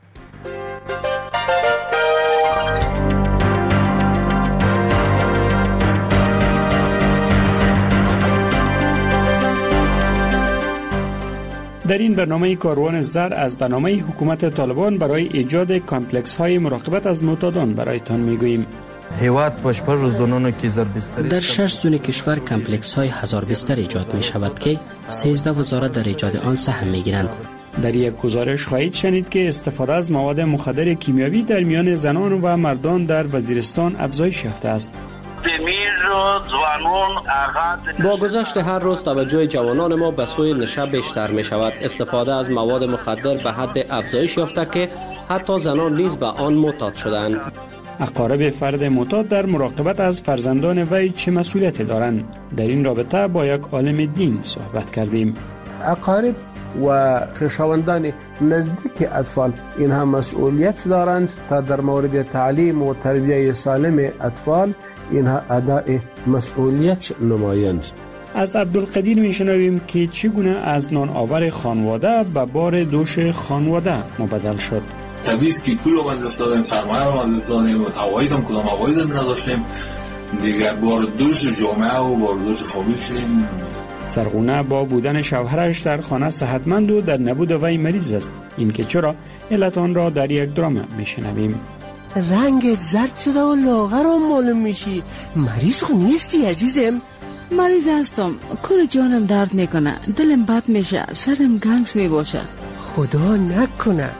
[SPEAKER 16] در این برنامه کاروان زر از برنامه حکومت طالبان برای ایجاد کامپلکس های مراقبت از معتادان برایتان میگوییم.
[SPEAKER 2] در شش زون کشور کمپلکس های هزار بستر ایجاد می شود که سیزده وزارت در ایجاد آن سهم می گیرند.
[SPEAKER 16] در یک گزارش خواهید شنید که استفاده از مواد مخدر کیمیاوی در میان زنان و مردان در وزیرستان افزایش یافته است.
[SPEAKER 3] با گذشت هر روز توجه جوانان ما به سوی نشه بیشتر می شود. استفاده از مواد مخدر به حد افزایش یافته که حتی زنان نیز به آن معتاد شدند.
[SPEAKER 16] اقارب فرد معتاد در مراقبت از فرزندان وی چه مسئولیتی دارند؟ در این رابطه با یک عالم دین صحبت کردیم.
[SPEAKER 23] اقارب و خویشاوندان نزدیک اطفال این هم مسئولیت دارند تا در مورد تعلیم و تربیت سالم اطفال اینها ادای مسئولیت نمایند.
[SPEAKER 16] از عبدالقدیر میشنویم که چگونه از نان آور خانواده به بار دوش خانواده مبدل شد.
[SPEAKER 24] تبعیض که پول رو بند استادیم، سرمایه رو بند استادیم، عواید هم کدام عواید هم نداشتیم، دیگر بار دوش جامعه و بار دوش فامیل شدیم.
[SPEAKER 16] سرغونه با بودن شوهرش در خانه صحتمند و در نبود وی مریض است. این که چرا علت آن را در یک درام میشنویم.
[SPEAKER 25] رنگت زرد شده و لاغر هم معلوم میشی. مریض خو نیستی عزیزم؟
[SPEAKER 26] مریض هستم، کل جانم درد میکنه، دلم بد میشه، سرم گنگس میباشه.
[SPEAKER 25] خدا نکنه.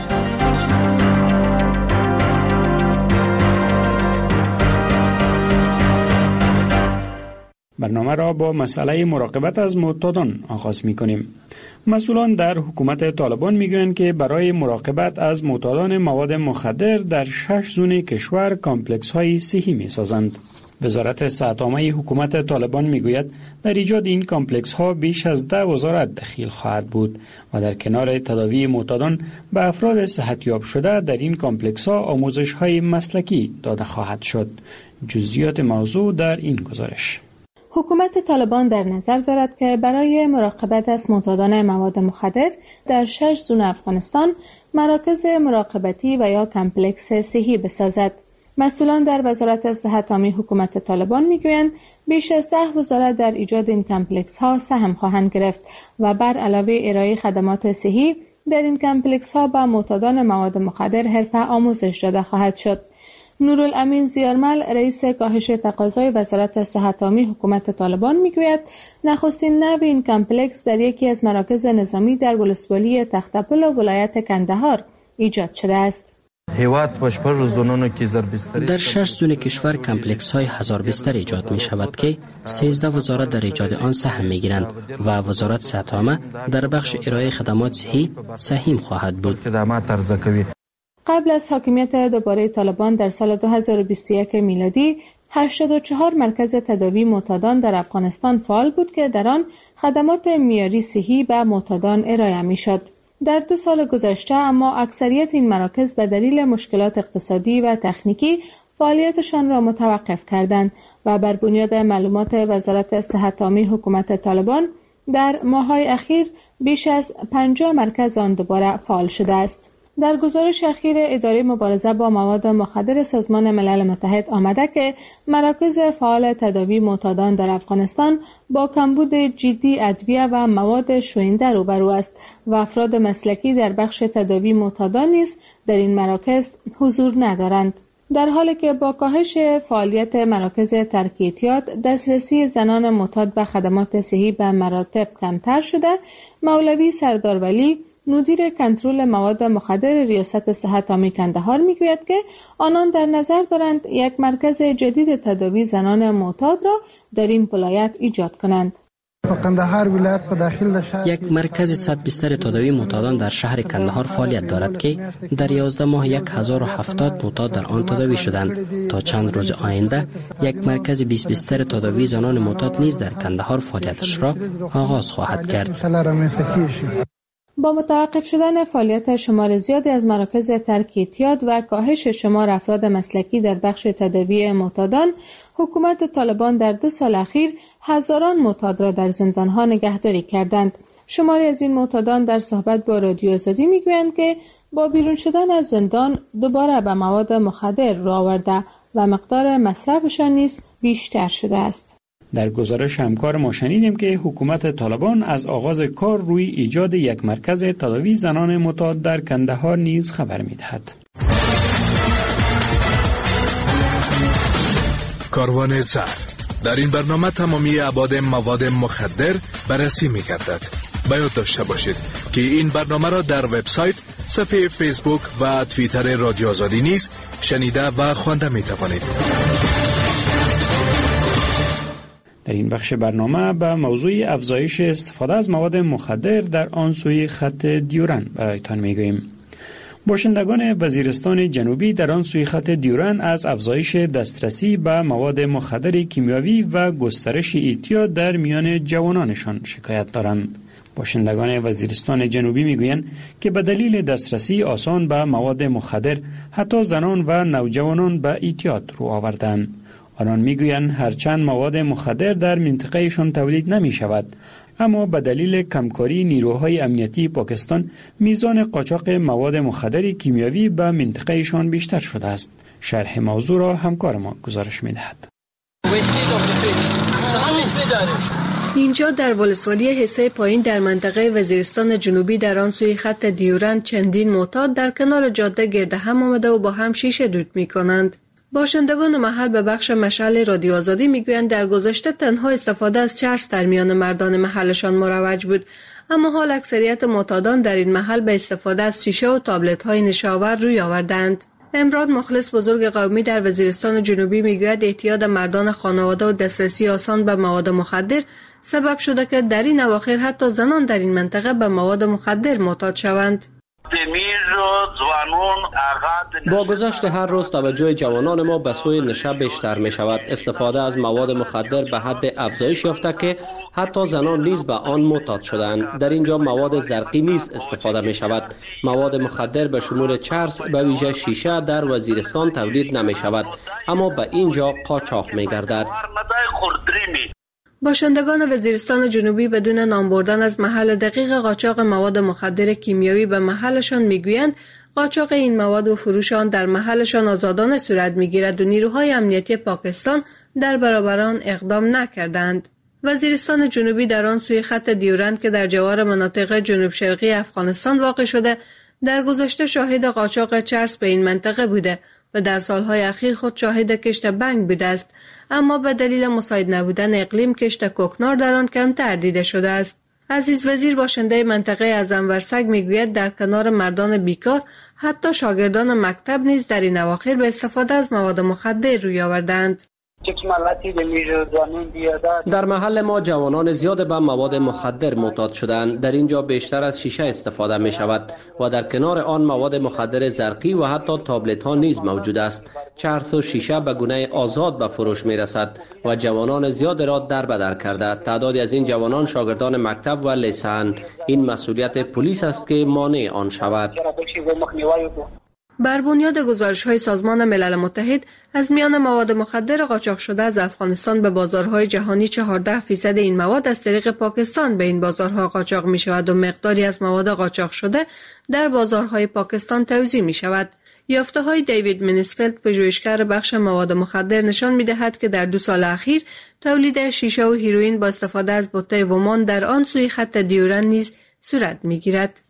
[SPEAKER 16] برنامه را با مسئله مراقبت از معتادان آغاز می کنیم. مسئولان در حکومت طالبان می گویند که برای مراقبت از معتادان مواد مخدر در شش زون کشور کامپلکس های صحی می سازند. وزارت صحت عامه حکومت طالبان می گوید در ایجاد این کامپلکس ها بیش از ده وزارت دخیل خواهد بود و در کنار تداوی معتادان به افراد صحتیاب شده در این کامپلکس ها آموزش های مسلکی داده خواهد شد. جزئیات موضوع در این گزارش.
[SPEAKER 8] حکومت طالبان در نظر دارد که برای مراقبت از معتادان مواد مخدر در شش زون افغانستان مراکز مراقبتی و یا کمپلکس صحی بسازد. مسئولان در وزارت صحت عامه حکومت طالبان میگویند بیش از ده وزارت در ایجاد این کمپلکس ها سهم خواهند گرفت و بر علاوه ارائه خدمات صحی در این کمپلکس ها به معتادان مواد مخدر حرفه آموزش داده خواهد شد. نورالامین زیارمل رئیس کاهش تقاضای وزارت صحت عامه حکومت طالبان میگوید نخستین نو این کمپلکس در یکی از مراکز نظامی در ولسوالی تختپل و ولایت کندهار ایجاد شده است.
[SPEAKER 2] در شش زون کشور کمپلکس های هزار بستر ایجاد می شود که سیزده وزارت در ایجاد آن سهم می گیرند و وزارت صحت عامه در بخش ارائه خدمات صحی سهیم خواهد بود.
[SPEAKER 8] قبل از حاکمیت دوباره طالبان در سال دو هزار و بیست و یک میلادی هشتاد و چهار مرکز تداوی معتادان در افغانستان فعال بود که در آن خدمات معیاری صحی به معتادان ارائه می‌شد. در دو سال گذشته اما اکثریت این مراکز به دلیل مشکلات اقتصادی و تکنیکی فعالیتشان را متوقف کردند و بر بنیاد معلومات وزارت صحت عامه حکومت طالبان در ماه‌های اخیر بیش از پنجاه مرکز آن دوباره فعال شده است. در گزارش اخیر اداره مبارزه با مواد مخدر سازمان ملل متحد آمده که مراکز فعال تداوی معتادان در افغانستان با کمبود جدی ادویه و مواد شوینده روبرو است و افراد مسلکی در بخش تداوی معتادان نیز در این مراکز حضور ندارند. در حالی که با کاهش فعالیت مراکز ترک اعتیاد دسترسی زنان معتاد به خدمات صحی به مراتب کمتر شده، مولوی سردار ولی مدیر کنترل مواد مخدر ریاست صحت عامه کندهار میگوید که آنان در نظر دارند یک مرکز جدید تداوی زنان معتاد را در این ولایت ایجاد کنند.
[SPEAKER 4] قندهار ولایت په داخل د شهر
[SPEAKER 2] یک مرکز صد بستر تداوی معتادان در شهر کندهار فعالیت دارد که در یازده ماه یک هزار و هفتاد معتاد در آن تداوی شدند. تا چند روز آینده یک مرکز بیست بستر تداوی زنان معتاد نیز در کندهار فعالیتش را آغاز خواهد کرد.
[SPEAKER 8] با متوقف شدن فعالیت شمار زیادی از مراکز ترک اعتیاد و کاهش شمار افراد مسلکی در بخش تداوی معتادان، حکومت طالبان در دو سال اخیر هزاران معتاد را در زندانها نگهداری کردند. شماری از این معتادان در صحبت با رادیو آزادی میگویند که با بیرون شدن از زندان دوباره به مواد مخدر رو آورده و مقدار مصرفشان نیز بیشتر شده است.
[SPEAKER 16] در گزارش همکار ما شنیدیم که حکومت طالبان از آغاز کار روی ایجاد یک مرکز تداوی زنان معتاد در کندهار نیز خبر می‌دهد.
[SPEAKER 6] کاروان سر در این برنامه تمامی ابعاد مواد مخدر بررسی می‌گردد. باید داشته باشید که این برنامه را در وبسایت، صفحه فیسبوک و توییتر رادیو آزادی نیز شنیده و خوانده می‌توانید.
[SPEAKER 16] در این بخش برنامه به موضوع افزایش استفاده از مواد مخدر در آن سوی خط دیورن برایتان میگوییم. باشندگان وزیرستان جنوبی در آن سوی خط دیورن از افزایش دسترسی به مواد مخدر کیمیاوی و گسترش اعتیاد در میان جوانانشان شکایت دارند. باشندگان وزیرستان جنوبی میگویند که به دلیل دسترسی آسان به مواد مخدر حتی زنان و نوجوانان به اعتیاد رو آوردند. آنان میگویند هرچند مواد مخدر در منطقهشان تولید نمی شود، اما به دلیل کمکاری نیروهای امنیتی پاکستان میزان قاچاق مواد مخدر کیمیاوی به منطقهشان بیشتر شده است. شرح موضوع را همکار ما گزارش میدهد.
[SPEAKER 8] اینجا در ولسوالی حصه پایین در منطقه وزیرستان جنوبی در آن سوی خط دیورند چندین معتاد در کنار جاده گرد هم آمده و با هم شیشه دود می کنند. باشندگان محل به بخش مشعل رادیو آزادی میگویند در گذشته تنها استفاده از چرس در میان مردان محلشان مروج بود، اما حال اکثریت معتادان در این محل به استفاده از شیشه و تابلت های نشاور روی آوردند. امراد مخلص بزرگ قومی در وزیرستان جنوبی میگوید اعتیاد مردان خانواده و دسترسی آسان به مواد مخدر سبب شده که در این اواخر حتی زنان در این منطقه به مواد مخدر معتاد شوند.
[SPEAKER 3] با گذشت هر روز توجه جوانان ما به سوی نشه بیشتر می شود. استفاده از مواد مخدر به حد افزایش یافته که حتی زنان نیز به آن معتاد شدند. در اینجا مواد زرقی نیز استفاده می شود. مواد مخدر به شمول چرس به ویژه شیشه در وزیرستان تولید نمی شود، اما به اینجا قاچاق می گردد.
[SPEAKER 8] باشندگان وزیرستان جنوبی بدون نام بردن از محل دقیق قاچاق مواد مخدر کیمیاوی به محلشان میگویند قاچاق این مواد و فروش آن در محلشان آزادانه صورت میگیرد و نیروهای امنیتی پاکستان در برابر آن اقدام نکردند. وزیرستان جنوبی در آن سوی خط دیورند که در جوار مناطق جنوب شرقی افغانستان واقع شده، در گذشته شاهد قاچاق چرس به این منطقه بوده و در سالهای اخیر خود شاهد کشت بنگ بوده است، اما به دلیل مساعد نبودن اقلیم کشت کوکنار در آن کمتر دیده شده است. عزیز وزیر باشنده منطقه اعظمورسگ میگوید در کنار مردان بیکار حتی شاگردان مکتب نیز در این اواخر به استفاده از مواد مخدر روی آوردند.
[SPEAKER 3] در محل ما جوانان زیاد به مواد مخدر معتاد شدند. در اینجا بیشتر از شیشه استفاده می شود و در کنار آن مواد مخدر زرقی و حتی تابلت ها نیز موجود است. چرس و شیشه به گونه آزاد به فروش می رسد و جوانان زیاد را در به در کرده. تعدادی از این جوانان شاگردان مکتب و لیسه‌اند. این مسئولیت پلیس است که مانع آن شود.
[SPEAKER 8] بر بنیاد گزارش‌های سازمان ملل متحد از میان مواد مخدر قاچاق شده از افغانستان به بازارهای جهانی چهارده فیصد این مواد از طریق پاکستان به این بازارها قاچاق می‌شود و مقداری از مواد قاچاق شده در بازارهای پاکستان توزیع می‌شود. یافته‌های دیوید منیسفلد، پژوهشگر بخش مواد مخدر، نشان می‌دهد که در دو سال اخیر تولید شیشه و هیروئین با استفاده از بوته ومان در آن سوی خط دیورند نیز صورت می‌گیرد.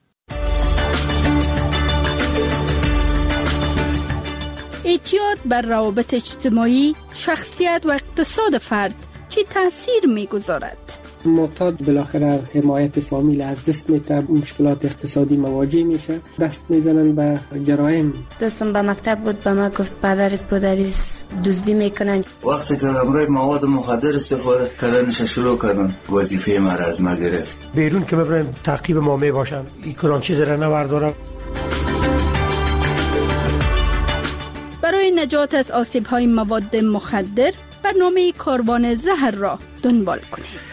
[SPEAKER 5] اعتیاد بر روابط اجتماعی، شخصیت و اقتصاد فرد چه تأثیر می‌گذارد؟
[SPEAKER 7] معتاد بالاخره حمایت فامیل از دست می‌ده، مشکلات اقتصادی مواجه میشه، دست میزنن به جرایم.
[SPEAKER 9] دوستم به مکتب بود، به ما گفت پدرت پدریس دزدی میکنن.
[SPEAKER 10] وقتی که همراه مواد مخدر استفاده کردنش شروع کردن، وظیفه ما را از ما گرفت.
[SPEAKER 11] بیرون که ببرن تعقیب ما میباشن، این کلان چیز را نوردارم.
[SPEAKER 5] برای نجات از آسیب‌های مواد مخدر برنامه کاروان زهر را دنبال کنید.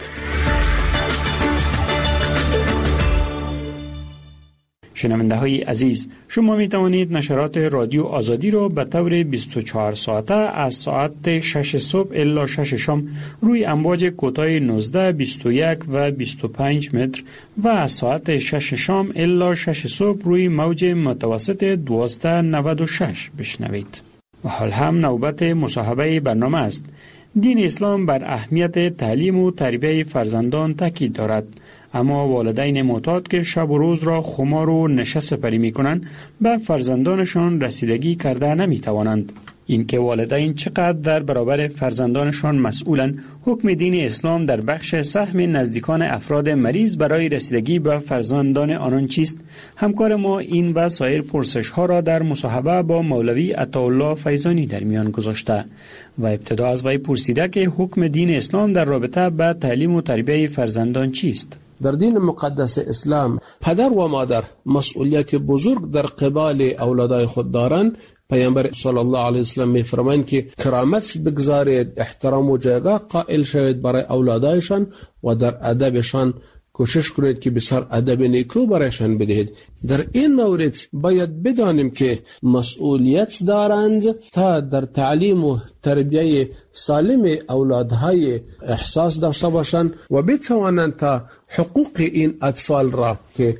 [SPEAKER 16] شنونده های عزیز، شما می توانید نشرات رادیو آزادی را به طور بیست و چهار ساعته از ساعت شش صبح الی شش شام روی امواج کوتاه نوزده، بیست و یک و بیست و پنج متر و از ساعت شش شام الی شش صبح روی موج متوسط دویست و نود و شش بشنوید. و حال هم نوبت مصاحبه برنامه است. دین اسلام بر اهمیت تعلیم و تربیت فرزندان تاکید دارد، اما والدین معتاد که شب و روز را خمار و نشه سپری می کنند به فرزندانشان رسیدگی کرده نمی توانند. اینکه والدین چقدر در برابر فرزندانشان مسئولند، حکم دین اسلام در بخش سهم نزدیکان افراد مریض برای رسیدگی به فرزندان آنان چیست؟ همکار ما این و سایر پرسش ها را در مصاحبه با مولوی عطاالله فیضانی در میان گذاشته و ابتدا از وی پرسیده که حکم دین اسلام در رابطه با تعلیم و تربیت فرزندان چیست؟
[SPEAKER 23] در دین مقدس اسلام پدر و مادر مسئولیت بزرگ در قبال اولادای خود دارند. پیامبر صلی الله علیه و سلم می‌فرمایند که کرامت بگذارید، احترام و جایگاه قائل شوید برای اولادایشان و در ادبشان کوشش کنید که بسیار ادب نیکو برایشان بدهید. در این مورد باید بدانیم که مسئولیت دارند تا در تعلیم و تربیت سالم اولادهای احساس داشته باشند و بتوانند تا حقوق این اطفال را که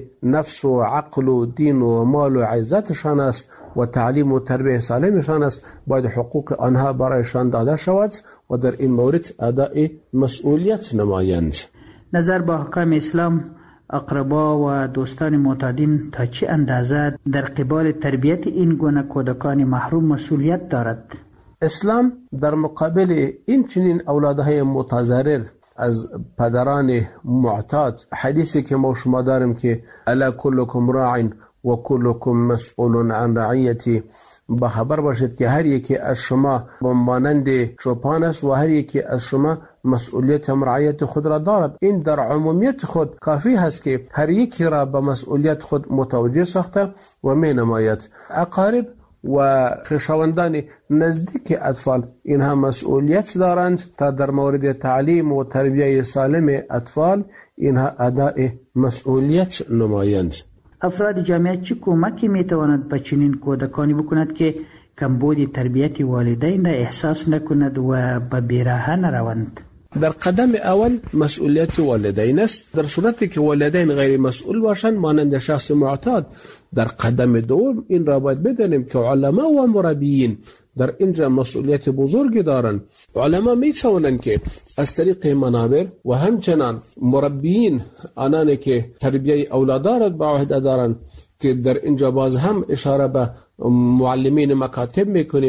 [SPEAKER 23] نفس و عقل و دین و مال و عزتشان است و تعلیم و تربیت سالمشان است، باید حقوق آنها برایشان داده شود و در این مورد ادای مسئولیت نمایند.
[SPEAKER 12] نظر به حکم اسلام، اقربا و دوستان معتادین تا چه اندازه در قبال تربیت این گونه کودکان محروم مسئولیت دارد؟
[SPEAKER 23] اسلام در مقابل این چنین اولادهای متضرر از پدران معتاد، حدیثی که ما شما داریم که الا کلکم راع و کلکم مسئول عن رعیتی، با خبر باشید که هر یکی از شما مانند چوپان است و هر یکی از شما مسئولیت رعیت خود را دارد. این در عمومیت خود کافی هست که هر یکی را به مسئولیت خود متوجه ساخته و می نماید. اقارب و خویشاوندان نزدیک اطفال اینها مسئولیت دارند تا در مورد تعلیم و تربیت سالم اطفال اینها ادای مسئولیت نمایند.
[SPEAKER 12] افراد جامعه چه کمکی میتواند به چنین کودکانی بکند که کمبود تربیت والدین را احساس نکند و به بیراهه نروند؟
[SPEAKER 23] در قدم اول مسئولیت والدین است. در صورتی که والدین غیر مسئول باشند مانند شخص معتاد، در قدم دوم این را باید بدانیم که علما و مربیین در اینجا مسئولیت بزرگی دارند. علما می توانند که از طریق منابر و همچنان مربیین، آنانی که تربیت اولادارت به عهده دارند، که در اینجا باز هم اشاره به معلمین مکاتب میکنیم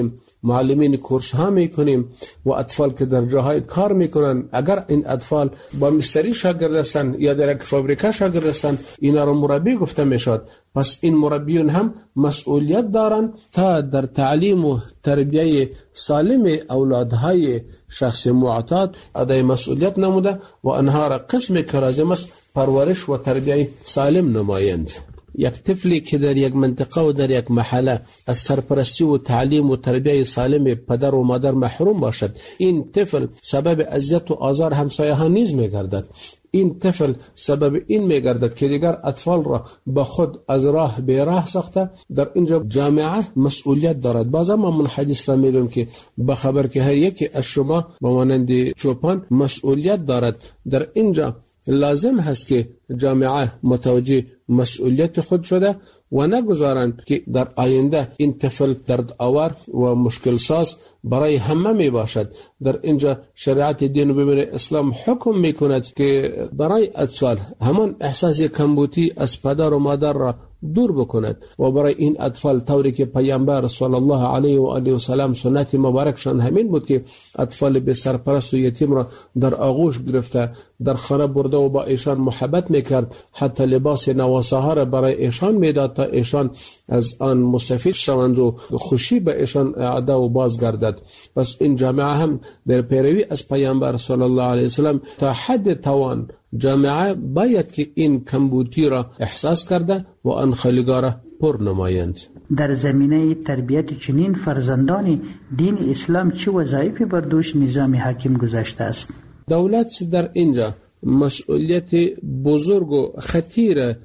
[SPEAKER 23] معلمین کورس ها میکنیم و اطفال که در جاهای کار میکنن، اگر این اطفال با مستری شاگرد هستند یا در یک فابریکه شاگرد هستند، اینا رو مربی گفته میشد. پس این مربیون هم مسئولیت دارند تا در تعلیم و تربیه سالم اولادهای شخص معتاد ادای مسئولیت نموده و آنها را قسمی که لازم است پرورش و تربیه سالم نمایند. یک طفلی که در یک منطقه و در یک محله از سرپرستی و تعلیم و تربیه سالم پدر و مادر محروم باشد، این طفل سبب اذیت و آزار همسایه ها نیز میگردد. این طفل سبب این میگردد که دیگر اطفال را با خود از راه به راه ساخته. در اینجا جامعه مسئولیت دارد. بعضا ما من حدیث را میگم که با خبر که هر یکی از شما با مانند چوپان مسئولیت دارد. در اینجا لازم هست که جامعه متوجه مسئولیت خود شده و نگذارند که در آینده این طفل درد آور و مشکل ساز برای همه می باشد. در اینجا شریعت دین و ببین اسلام حکم می کند که برای اطفال همان احساس کمبودی از پدر و مادر را دور بکند و برای این اطفال طوری که پیامبر صلی الله علیه و آله و سلام سنت مبارکشان همین بود که اطفال به سرپرست و یتیم را در آغوش گرفته در خانه برده و با ایشان محبت میکرد، حتی لباس نواسه ها را برای ایشان میداد تا ایشان از آن مستفید شوند و خوشی به ایشان اعاده و بازگردد. پس این جامعه هم در پیروی از پیامبر صلی الله علیه و سلام تا حد توان جامعه باید که این کمبودی را احساس کرده و آن خالیگاه را پر نمایند.
[SPEAKER 13] در زمینه تربیت چنین فرزندان دین اسلام چه وظایفی بر دوش نظام حاکم گذاشته است؟
[SPEAKER 23] دولت در اینجا مسئولیت بزرگ و خطیر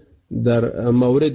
[SPEAKER 23] در مورد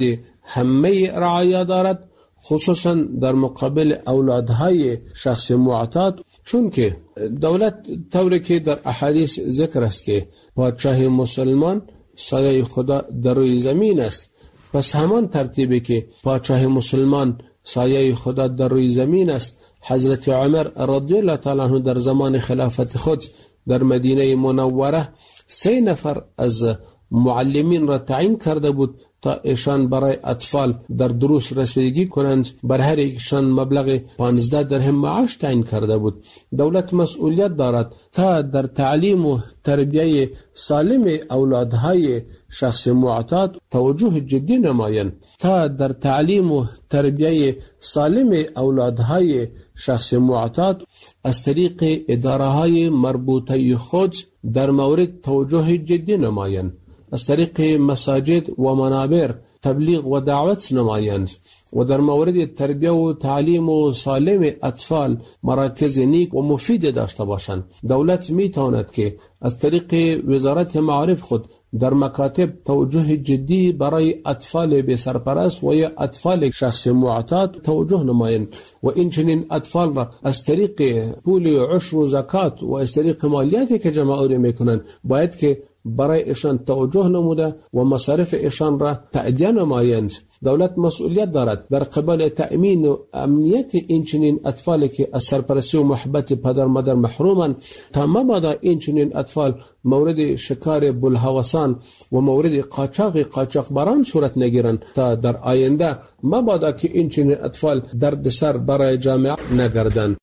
[SPEAKER 23] همه رعایا دارد، خصوصا در مقابل اولادهای شخص معتاد، چون که دولت طوری که در احادیث ذکر است که پادشاه مسلمان سایه خدا در روی زمین است، پس همان ترتیبی که پادشاه مسلمان سایه خدا در روی زمین است، حضرت عمر رضی الله تعالی عنه در زمان خلافت خود در مدینه منوره سه نفر از معلمین را تعیین کرده بود تا ایشان برای اطفال در دروس رسیدگی کنند. بر هر یکشان مبلغ پانزده درهم معاش تعیین کرده بود. دولت مسئولیت دارد تا در تعلیم و تربیه سالم اولادهای شخص معتاد توجه جدی نمایند، تا در تعلیم و تربیه سالم اولادهای شخص معتاد از طریق اداره های مربوطه خود در مورد توجه جدی نمایند، از طریق مساجد و منابر تبلیغ و دعوت نمایند و در مورد تربیه و تعلیم و سالم اطفال مراکز نیک و مفید داشته باشند. دولت می تواند که از طریق وزارت معارف خود در مکاتب توجه جدی برای اطفال بی سرپرست و یا اطفال شخص معتاد توجه نمایند و این چنین اطفال را از طریق پول عشر و زکات و از طریق مالیاتی که جمع آوری میکنند باید که برای ایشان توجه نموده و مصارف ایشان را تأدیه نمایند. دولت مسئولیت دارد در قبال تأمین و امنیت این چنین اطفالی که از سرپرستی و محبت پدر مادر محرومند، تا مبادا این چنین اطفال مورد شکار بلهوسان و مورد قاچاق قاچاقبران صورت نگیرند، تا در آینده مبادا که این چنین اطفال دردسر برای جامعه نگردند.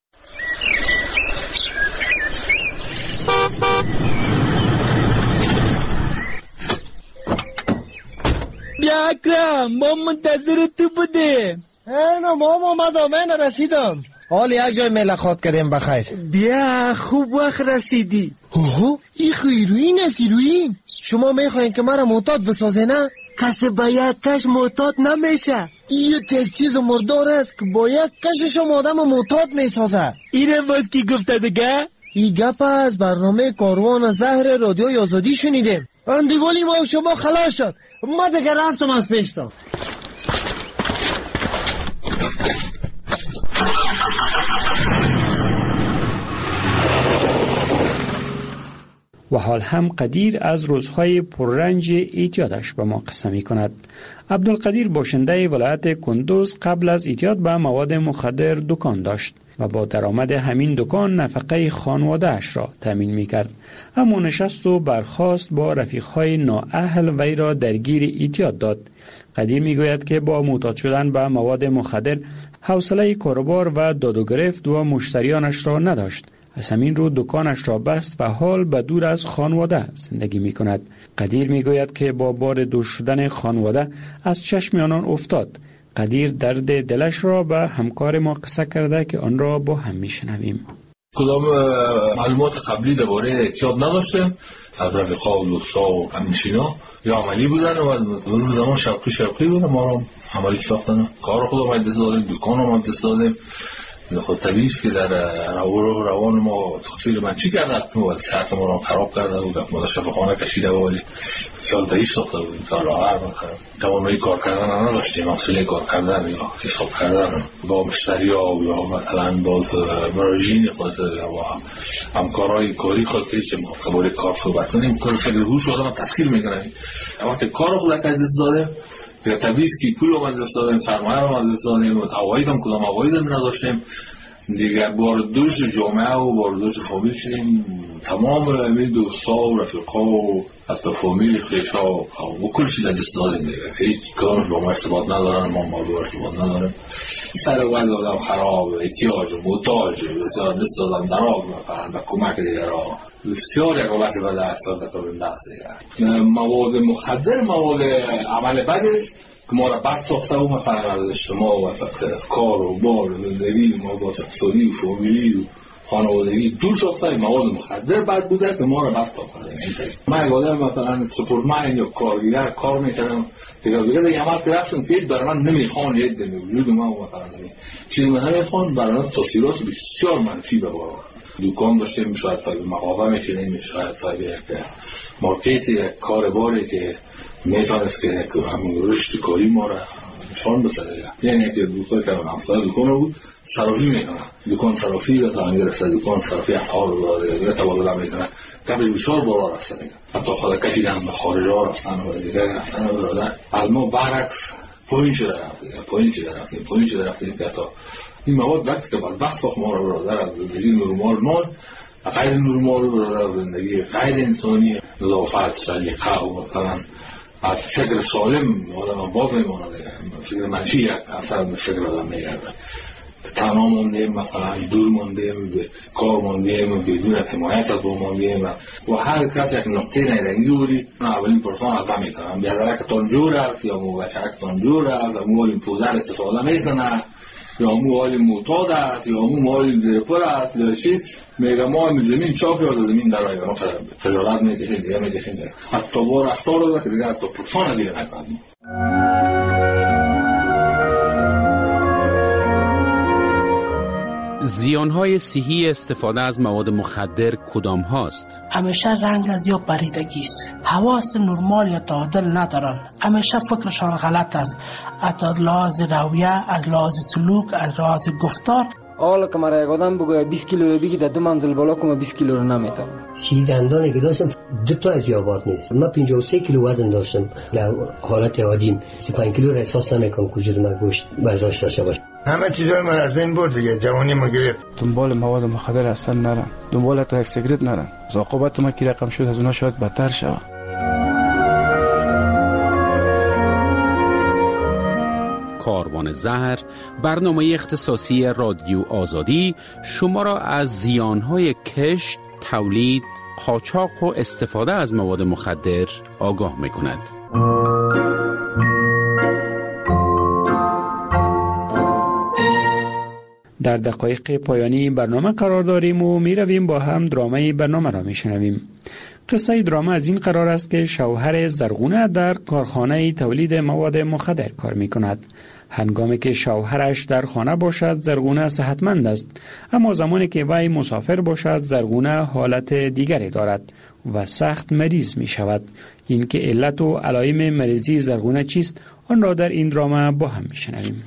[SPEAKER 14] بیا اکرم، ما منتظر تو بودیم.
[SPEAKER 25] اینا ما اومدم، من رسیدم. حال یک جای ملاقات کردیم بخیر.
[SPEAKER 14] بیا خوب وقت رسیدی.
[SPEAKER 25] اوه این خیروین است ایروین. شما میخواین که مرا معتاد بسازه نه؟
[SPEAKER 14] کسی باید کش معتاد نمیشه.
[SPEAKER 25] این یک چیز مردار است که باید کشش آدم معتاد میسازه.
[SPEAKER 14] اینم باز کی گفته دیگه؟
[SPEAKER 25] این گپ از برنامه کاروان زهر رادیوی آزادی شنیدیم. اندیوالی ما شما خلاص شد. ما دیگه رفتم از پیشتا.
[SPEAKER 1] و حال هم قدیر از روزهای پررنج اعتیادش به ما قصه می کند. عبدالقدیر باشنده ولایت کندوز قبل از اعتیاد به مواد مخدر دکان داشت و با درآمد همین دکان نفقه خانواده‌اش را تامین می کرد. اما نشست و برخاست با رفیقهای نااهل وی را درگیر اعتیاد داد. قدیر می گوید که با معتاد شدن به مواد مخدر
[SPEAKER 16] حوصله کاروبار و داد و گرفت و مشتریانش را نداشت. از همین رو دکانش را بست و حال به دور از خانواده زندگی می کند. قدیر می گوید که با بار دور شدن خانواده از چشم آنان افتاد. قدیر درد دلش را به همکار ما قصه کرده که آن را با هم می شنویم.
[SPEAKER 24] کدام معلومات قبلی درباره اعتیاد نداشتیم از رفیقا و دوستا و همنشینا، یا عملی بودن و اون زمان شوقی شوقی بودن، ما را عملی ساختن. کار خودم مدد دادیم، دکان هم مدد دادیم. خود طبیعی است که در روان ما تاثیر منفی کرده و صحت ما را خراب کرده بود. ما در شفاخانه کشیده بود، ولی سال ضعیف ساخته بودیم. تا لاغر توانایی کار کردن نداشتیم، حوصله کار کردن یا حساب کردن با مشتری‌ها یا مثلا با مراجعین خود و همکارای کاری خود که چه قبول کار صحبت کنیم، کل فکر روش آدم تفسیر می‌کنه. وقتی کار خود از دست داده یا طبیعی است که پول رو من دست دادیم، سرمایه رو من دست دادیم، عواید هم کدام عواید هم نداشتیم دیگر. بار دوش جامعه و بار دوش فامیل شدیم. تمام این دوستا و رفیقا و حتی فامیل خیشا و کل چیز دست دادیم دیگر. هیچ کار با ما ارتباط ندارن، ما ما دو ارتباط نداریم. سر وقت آدم خراب، احتیاج و محتاج، بسیار دست دادم دراغ به کمک دیگر ها. بسیار یک حالت بد است در طور نقص دیگر. مواد مخدر مواد عمل بد است که ما را بد ساخته و مثلا از اجتماع و کار و بار و زندگی مواد اقتصادی و فامیلی و خانوادگی دور ساخته. مواد مخدر بد بوده که ما را بد ساخته. من یک آدم مثلا سپورتمن یا کارگیر کار میکردم دیگر دیگر دیگر عمل که رفتم که برای من نمیخوان یک دمی وجود من و مثلا نمی چیزی من نمیخوان برای من تاثیرات بسیار منفی ببارد. دکان داشتیم، شاید صاحب مغازه میشدیم، شاید صاحب یک مارکت، یک کارباری که میتونست که همین رشد کاری ما را نشان بده. یعنی که دوستا که هفتاد دکان بود صرافی میکنه، دکان صرافی و تا گرفته دکان صرافی اسعار رو دیگه تبادله میکنه. قبل بسیار بالا رفته دیگه، حتی خود کسی هم به خارج ها رفتن و دیگه رفتن و برادر از ما برعکس پایین شده رفته دیگه، پایین شده رفته پایین شده رفته که حتی این مواد وقتی که بعد وقت وقت ما رو برادر از زندگی نرمال ما غیر نرمال برادر زندگی غیر انسانی نظافت سلیقه و مثلا از فکر سالم آدم باز میمونه دیگه. فکر منفی یک اثر به فکر آدم میگرده. تنها موندیم، مثلا دور موندیم، به کار موندیم، بدون حمایت از موندیم و هر کس یک نقطه نیرنگی بودی اولین پرسان از هم میکنم بیادره که تان جور است یا مو بچه که تان جور است یا مو این پودر استفاده میکنه یا مو حالی معتاد است یا مو حالی درپر است یا چیز میگه ما این زمین چاپ یا زمین در آیه ما خجالت میکشیم دیگه میکشیم دیگه حتی با رفتار رو که دیگه حتی پرسان دیگه نکنیم.
[SPEAKER 20] زیانهای صحی استفاده از مواد مخدر کدام هاست؟
[SPEAKER 15] همیشه رنگ از یا پریدگی است. حواس نرمال یا تعادل ندارن. همیشه فکرشان غلط است. از لحاظ رویه، از لحاظ سلوک، از لحاظ گفتار.
[SPEAKER 17] حالا که مرا یک آدم بگوید بیست کیلو رو بگی در دو منزل بالا کنم بیست کیلو رو نمیتونم.
[SPEAKER 18] سی دندانی که داشتم دو تا از یابات نیست. من پنجاه و سه کیلو وزن داشتم. در حالت عادیم سی و پنج کیلو را احساس نمیکنم که وجود من گوشت برداشت داشته باشه.
[SPEAKER 19] همه چیزای من از بین برد دیگه، جوانی ما گرفت.
[SPEAKER 21] دنبال مواد مخدر اصلا نرم، دنبال تا یک سیگرت نرم. عاقبت ما کی رقم شد از اونها شاید بدتر شود.
[SPEAKER 20] کاروان زهر، برنامه اختصاصی رادیو آزادی شما را از زیانهای کشت، تولید، قاچاق و استفاده از مواد مخدر آگاه می‌کند.
[SPEAKER 16] در دقایق پایانی برنامه قرار داریم و می رویم با هم درامه برنامه را می شنویم. قصه درامه از این قرار است که شوهر زرغونه در کارخانه تولید مواد مخدر کار می کند. هنگامی که شوهرش در خانه باشد زرغونه صحتمند است، اما زمانی که وی مسافر باشد زرغونه حالت دیگری دارد و سخت مریض می شود. این که علت و علائم مریضی زرغونه چیست آن را در این درامه با هم می شنویم.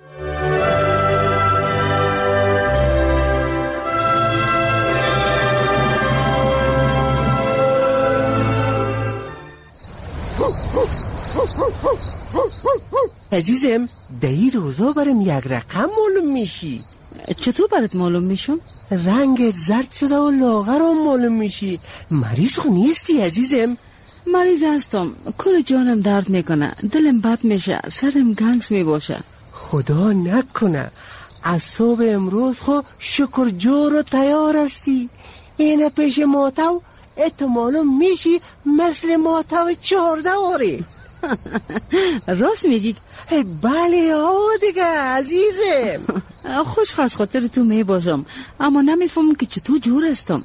[SPEAKER 25] عزیزم در این روزا برم یک رقم معلوم میشی.
[SPEAKER 26] چطور برات معلوم میشم؟
[SPEAKER 25] رنگت زرد شده و لاغرم معلوم میشی. مریض خو نیستی عزیزم؟
[SPEAKER 26] مریض هستم، کل جانم درد میکنه، دلم بد میشه، سرم گنگس میباشه.
[SPEAKER 25] خدا نکنه از صبح امروز خو شکر جور و تیار هستی. اینه پیش ماتو احتمالا میشی مثل ماتو چهارده آره.
[SPEAKER 26] راست میگی؟
[SPEAKER 25] بله ها دیگه عزیزم.
[SPEAKER 26] خوش خواست خاطر تو می باشم، اما نمیفهمم که چطور جور هستم.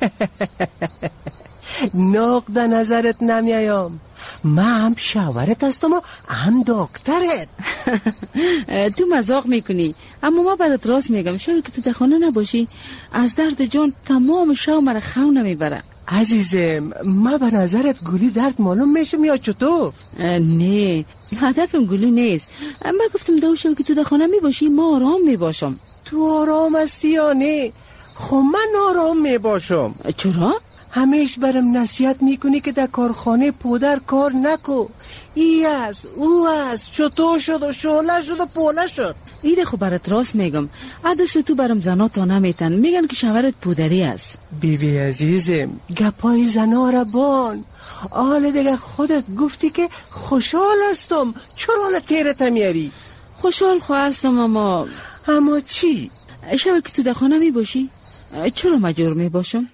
[SPEAKER 25] نقد نظرت نمیایم. من هم شاورت هستم و هم دکترت.
[SPEAKER 26] تو مزاق میکنی، اما ما برات راست میگم. شاید که تو در خانه نباشی از درد جان تمام شو مرا خو نمیبره.
[SPEAKER 25] عزیزم من به نظرت گولی درد معلوم میشم یا چطور؟
[SPEAKER 26] نه هدفم گولی نیست. من گفتم دو شو که تو در خانه میباشی ما آرام میباشم.
[SPEAKER 25] تو آرام هستی یا نه؟ خب من آرام میباشم.
[SPEAKER 26] چرا؟
[SPEAKER 25] همیش برم نصیحت میکنی که در کارخانه پودر کار نکو. ای است او است چطور شد و شعله شد و پوله شد.
[SPEAKER 26] ایده خب برات راست میگم. عدس تو برم زنا تا نمیتن، میگن که شوهرت پودری است.
[SPEAKER 25] بی بی عزیزم گپای زنا را بان. آل دیگه خودت گفتی که خوشحال هستم، چرا حالا تیرت میاری؟
[SPEAKER 26] خوشحال خواستم اما
[SPEAKER 25] اما چی؟
[SPEAKER 26] شب که تو در خانه میباشی چرا مجبور میباشم؟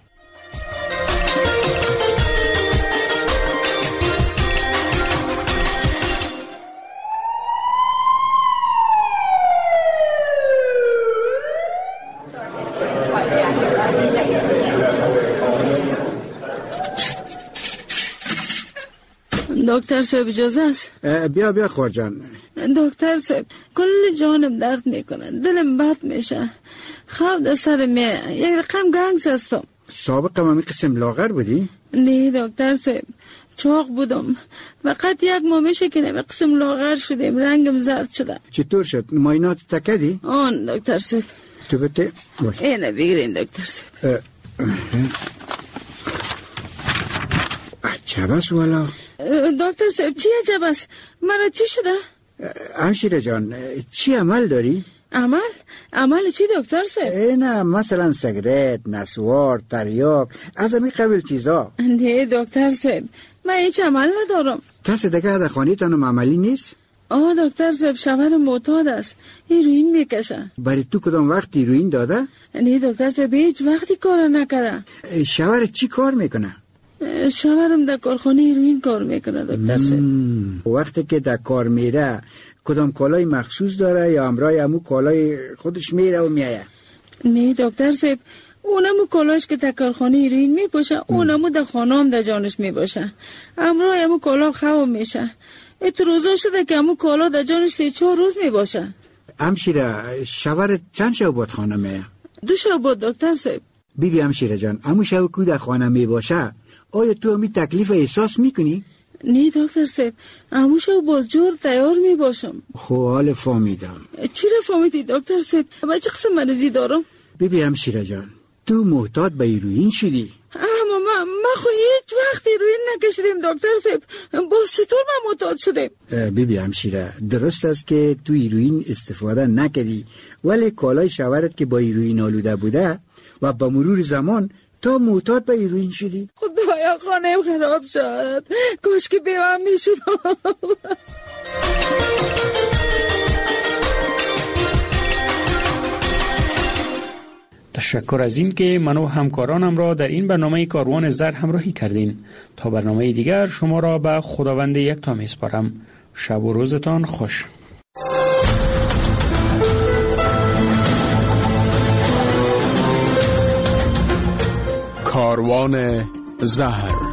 [SPEAKER 26] دکتر صاحب اجازه است؟
[SPEAKER 2] بیا بیا خورجان.
[SPEAKER 26] دکتر صاحب کل جانم درد میکنه، دلم بد میشه، خواب در سر می یک رقم گنگس هستم.
[SPEAKER 2] سابقه ما می قسم لاغر بودی؟
[SPEAKER 26] نه دکتر صاحب چاق بودم، فقط یک ماه میشه که نمی قسم لاغر شدیم، رنگم زرد شده.
[SPEAKER 2] چطور شد؟ ماینات تکدی؟
[SPEAKER 26] آن دکتر صاحب.
[SPEAKER 2] تو بته باش
[SPEAKER 26] اینه بگیرین دکتر صاحب.
[SPEAKER 2] عجب است والا.
[SPEAKER 26] دکتر صاحب چی عجب است؟ مرا چی شده؟
[SPEAKER 2] همشیره جان چی عمل داری؟
[SPEAKER 26] عمل؟ عمل چی دکتر صاحب؟
[SPEAKER 2] نه مثلا سیگرت، نسوار، تریاک، از همین قبیل چیزا.
[SPEAKER 26] نه دکتر صاحب من هیچ عمل ندارم.
[SPEAKER 2] کسی دیگه در خانه تانم عملی نیست؟
[SPEAKER 26] آه دکتر صاحب شوهر معتاد است، هیروئین میکشه.
[SPEAKER 2] برای تو کدام وقت هیروئین داده؟
[SPEAKER 26] نه دکتر صاحب هیچ وقتی کار نکرده.
[SPEAKER 2] شوهر چی کار میکنه؟
[SPEAKER 26] شوهرم در کارخانه هیروئین کار میکنه دکتر صاحب.
[SPEAKER 2] وقتی که در کار میره کدام کالای مخصوص داره یا همراه همو کالای خودش میره و میایه؟
[SPEAKER 26] نه دکتر صاحب اونمو کالاش که در کارخانه هیروئین میپوشه اونمو در خانه هم در جانش میباشه، همراه همو کالا خواب میشه. ات روزا شده که همو کالا در جانش سه چهار روز میباشه.
[SPEAKER 2] همشیره شوهر چند شب بود خانه میه؟
[SPEAKER 26] دو شب بود دکتر صاحب.
[SPEAKER 2] بی بی همشیره جان همو شب که در خانه میباشه آیا تو همی تکلیف احساس میکنی؟
[SPEAKER 26] نه دکتر صاحب همو شب باز جور تیار میباشم.
[SPEAKER 2] خب حال فهمیدم.
[SPEAKER 26] چی را فهمیدی دکتر صاحب؟ من چه قسم مریضی دارم؟
[SPEAKER 2] بی بی همشیره جان تو محتاط به هیروئین شدی؟
[SPEAKER 26] اما من ما خو هیچ وقت هیروئین نکشیدیم دکتر صاحب، باز چطور من معتاد شدیم؟
[SPEAKER 2] بی بی همشیره درست است که تو هیروئین استفاده نکردی، ولی کالای شوهرت که با هیروئین آلوده بوده و با مرور زمان تا معتاد به هیروئین شدی.
[SPEAKER 26] خدایا خانه‌ام خراب شد، کاش که بیوام میشد.
[SPEAKER 16] تشکر از این که من و همکارانم را در این برنامه کاروان زر همراهی کردین. تا برنامه دیگر شما را به خداوند یکتا میسپارم. شب و روزتان خوش.
[SPEAKER 1] کاروان زهر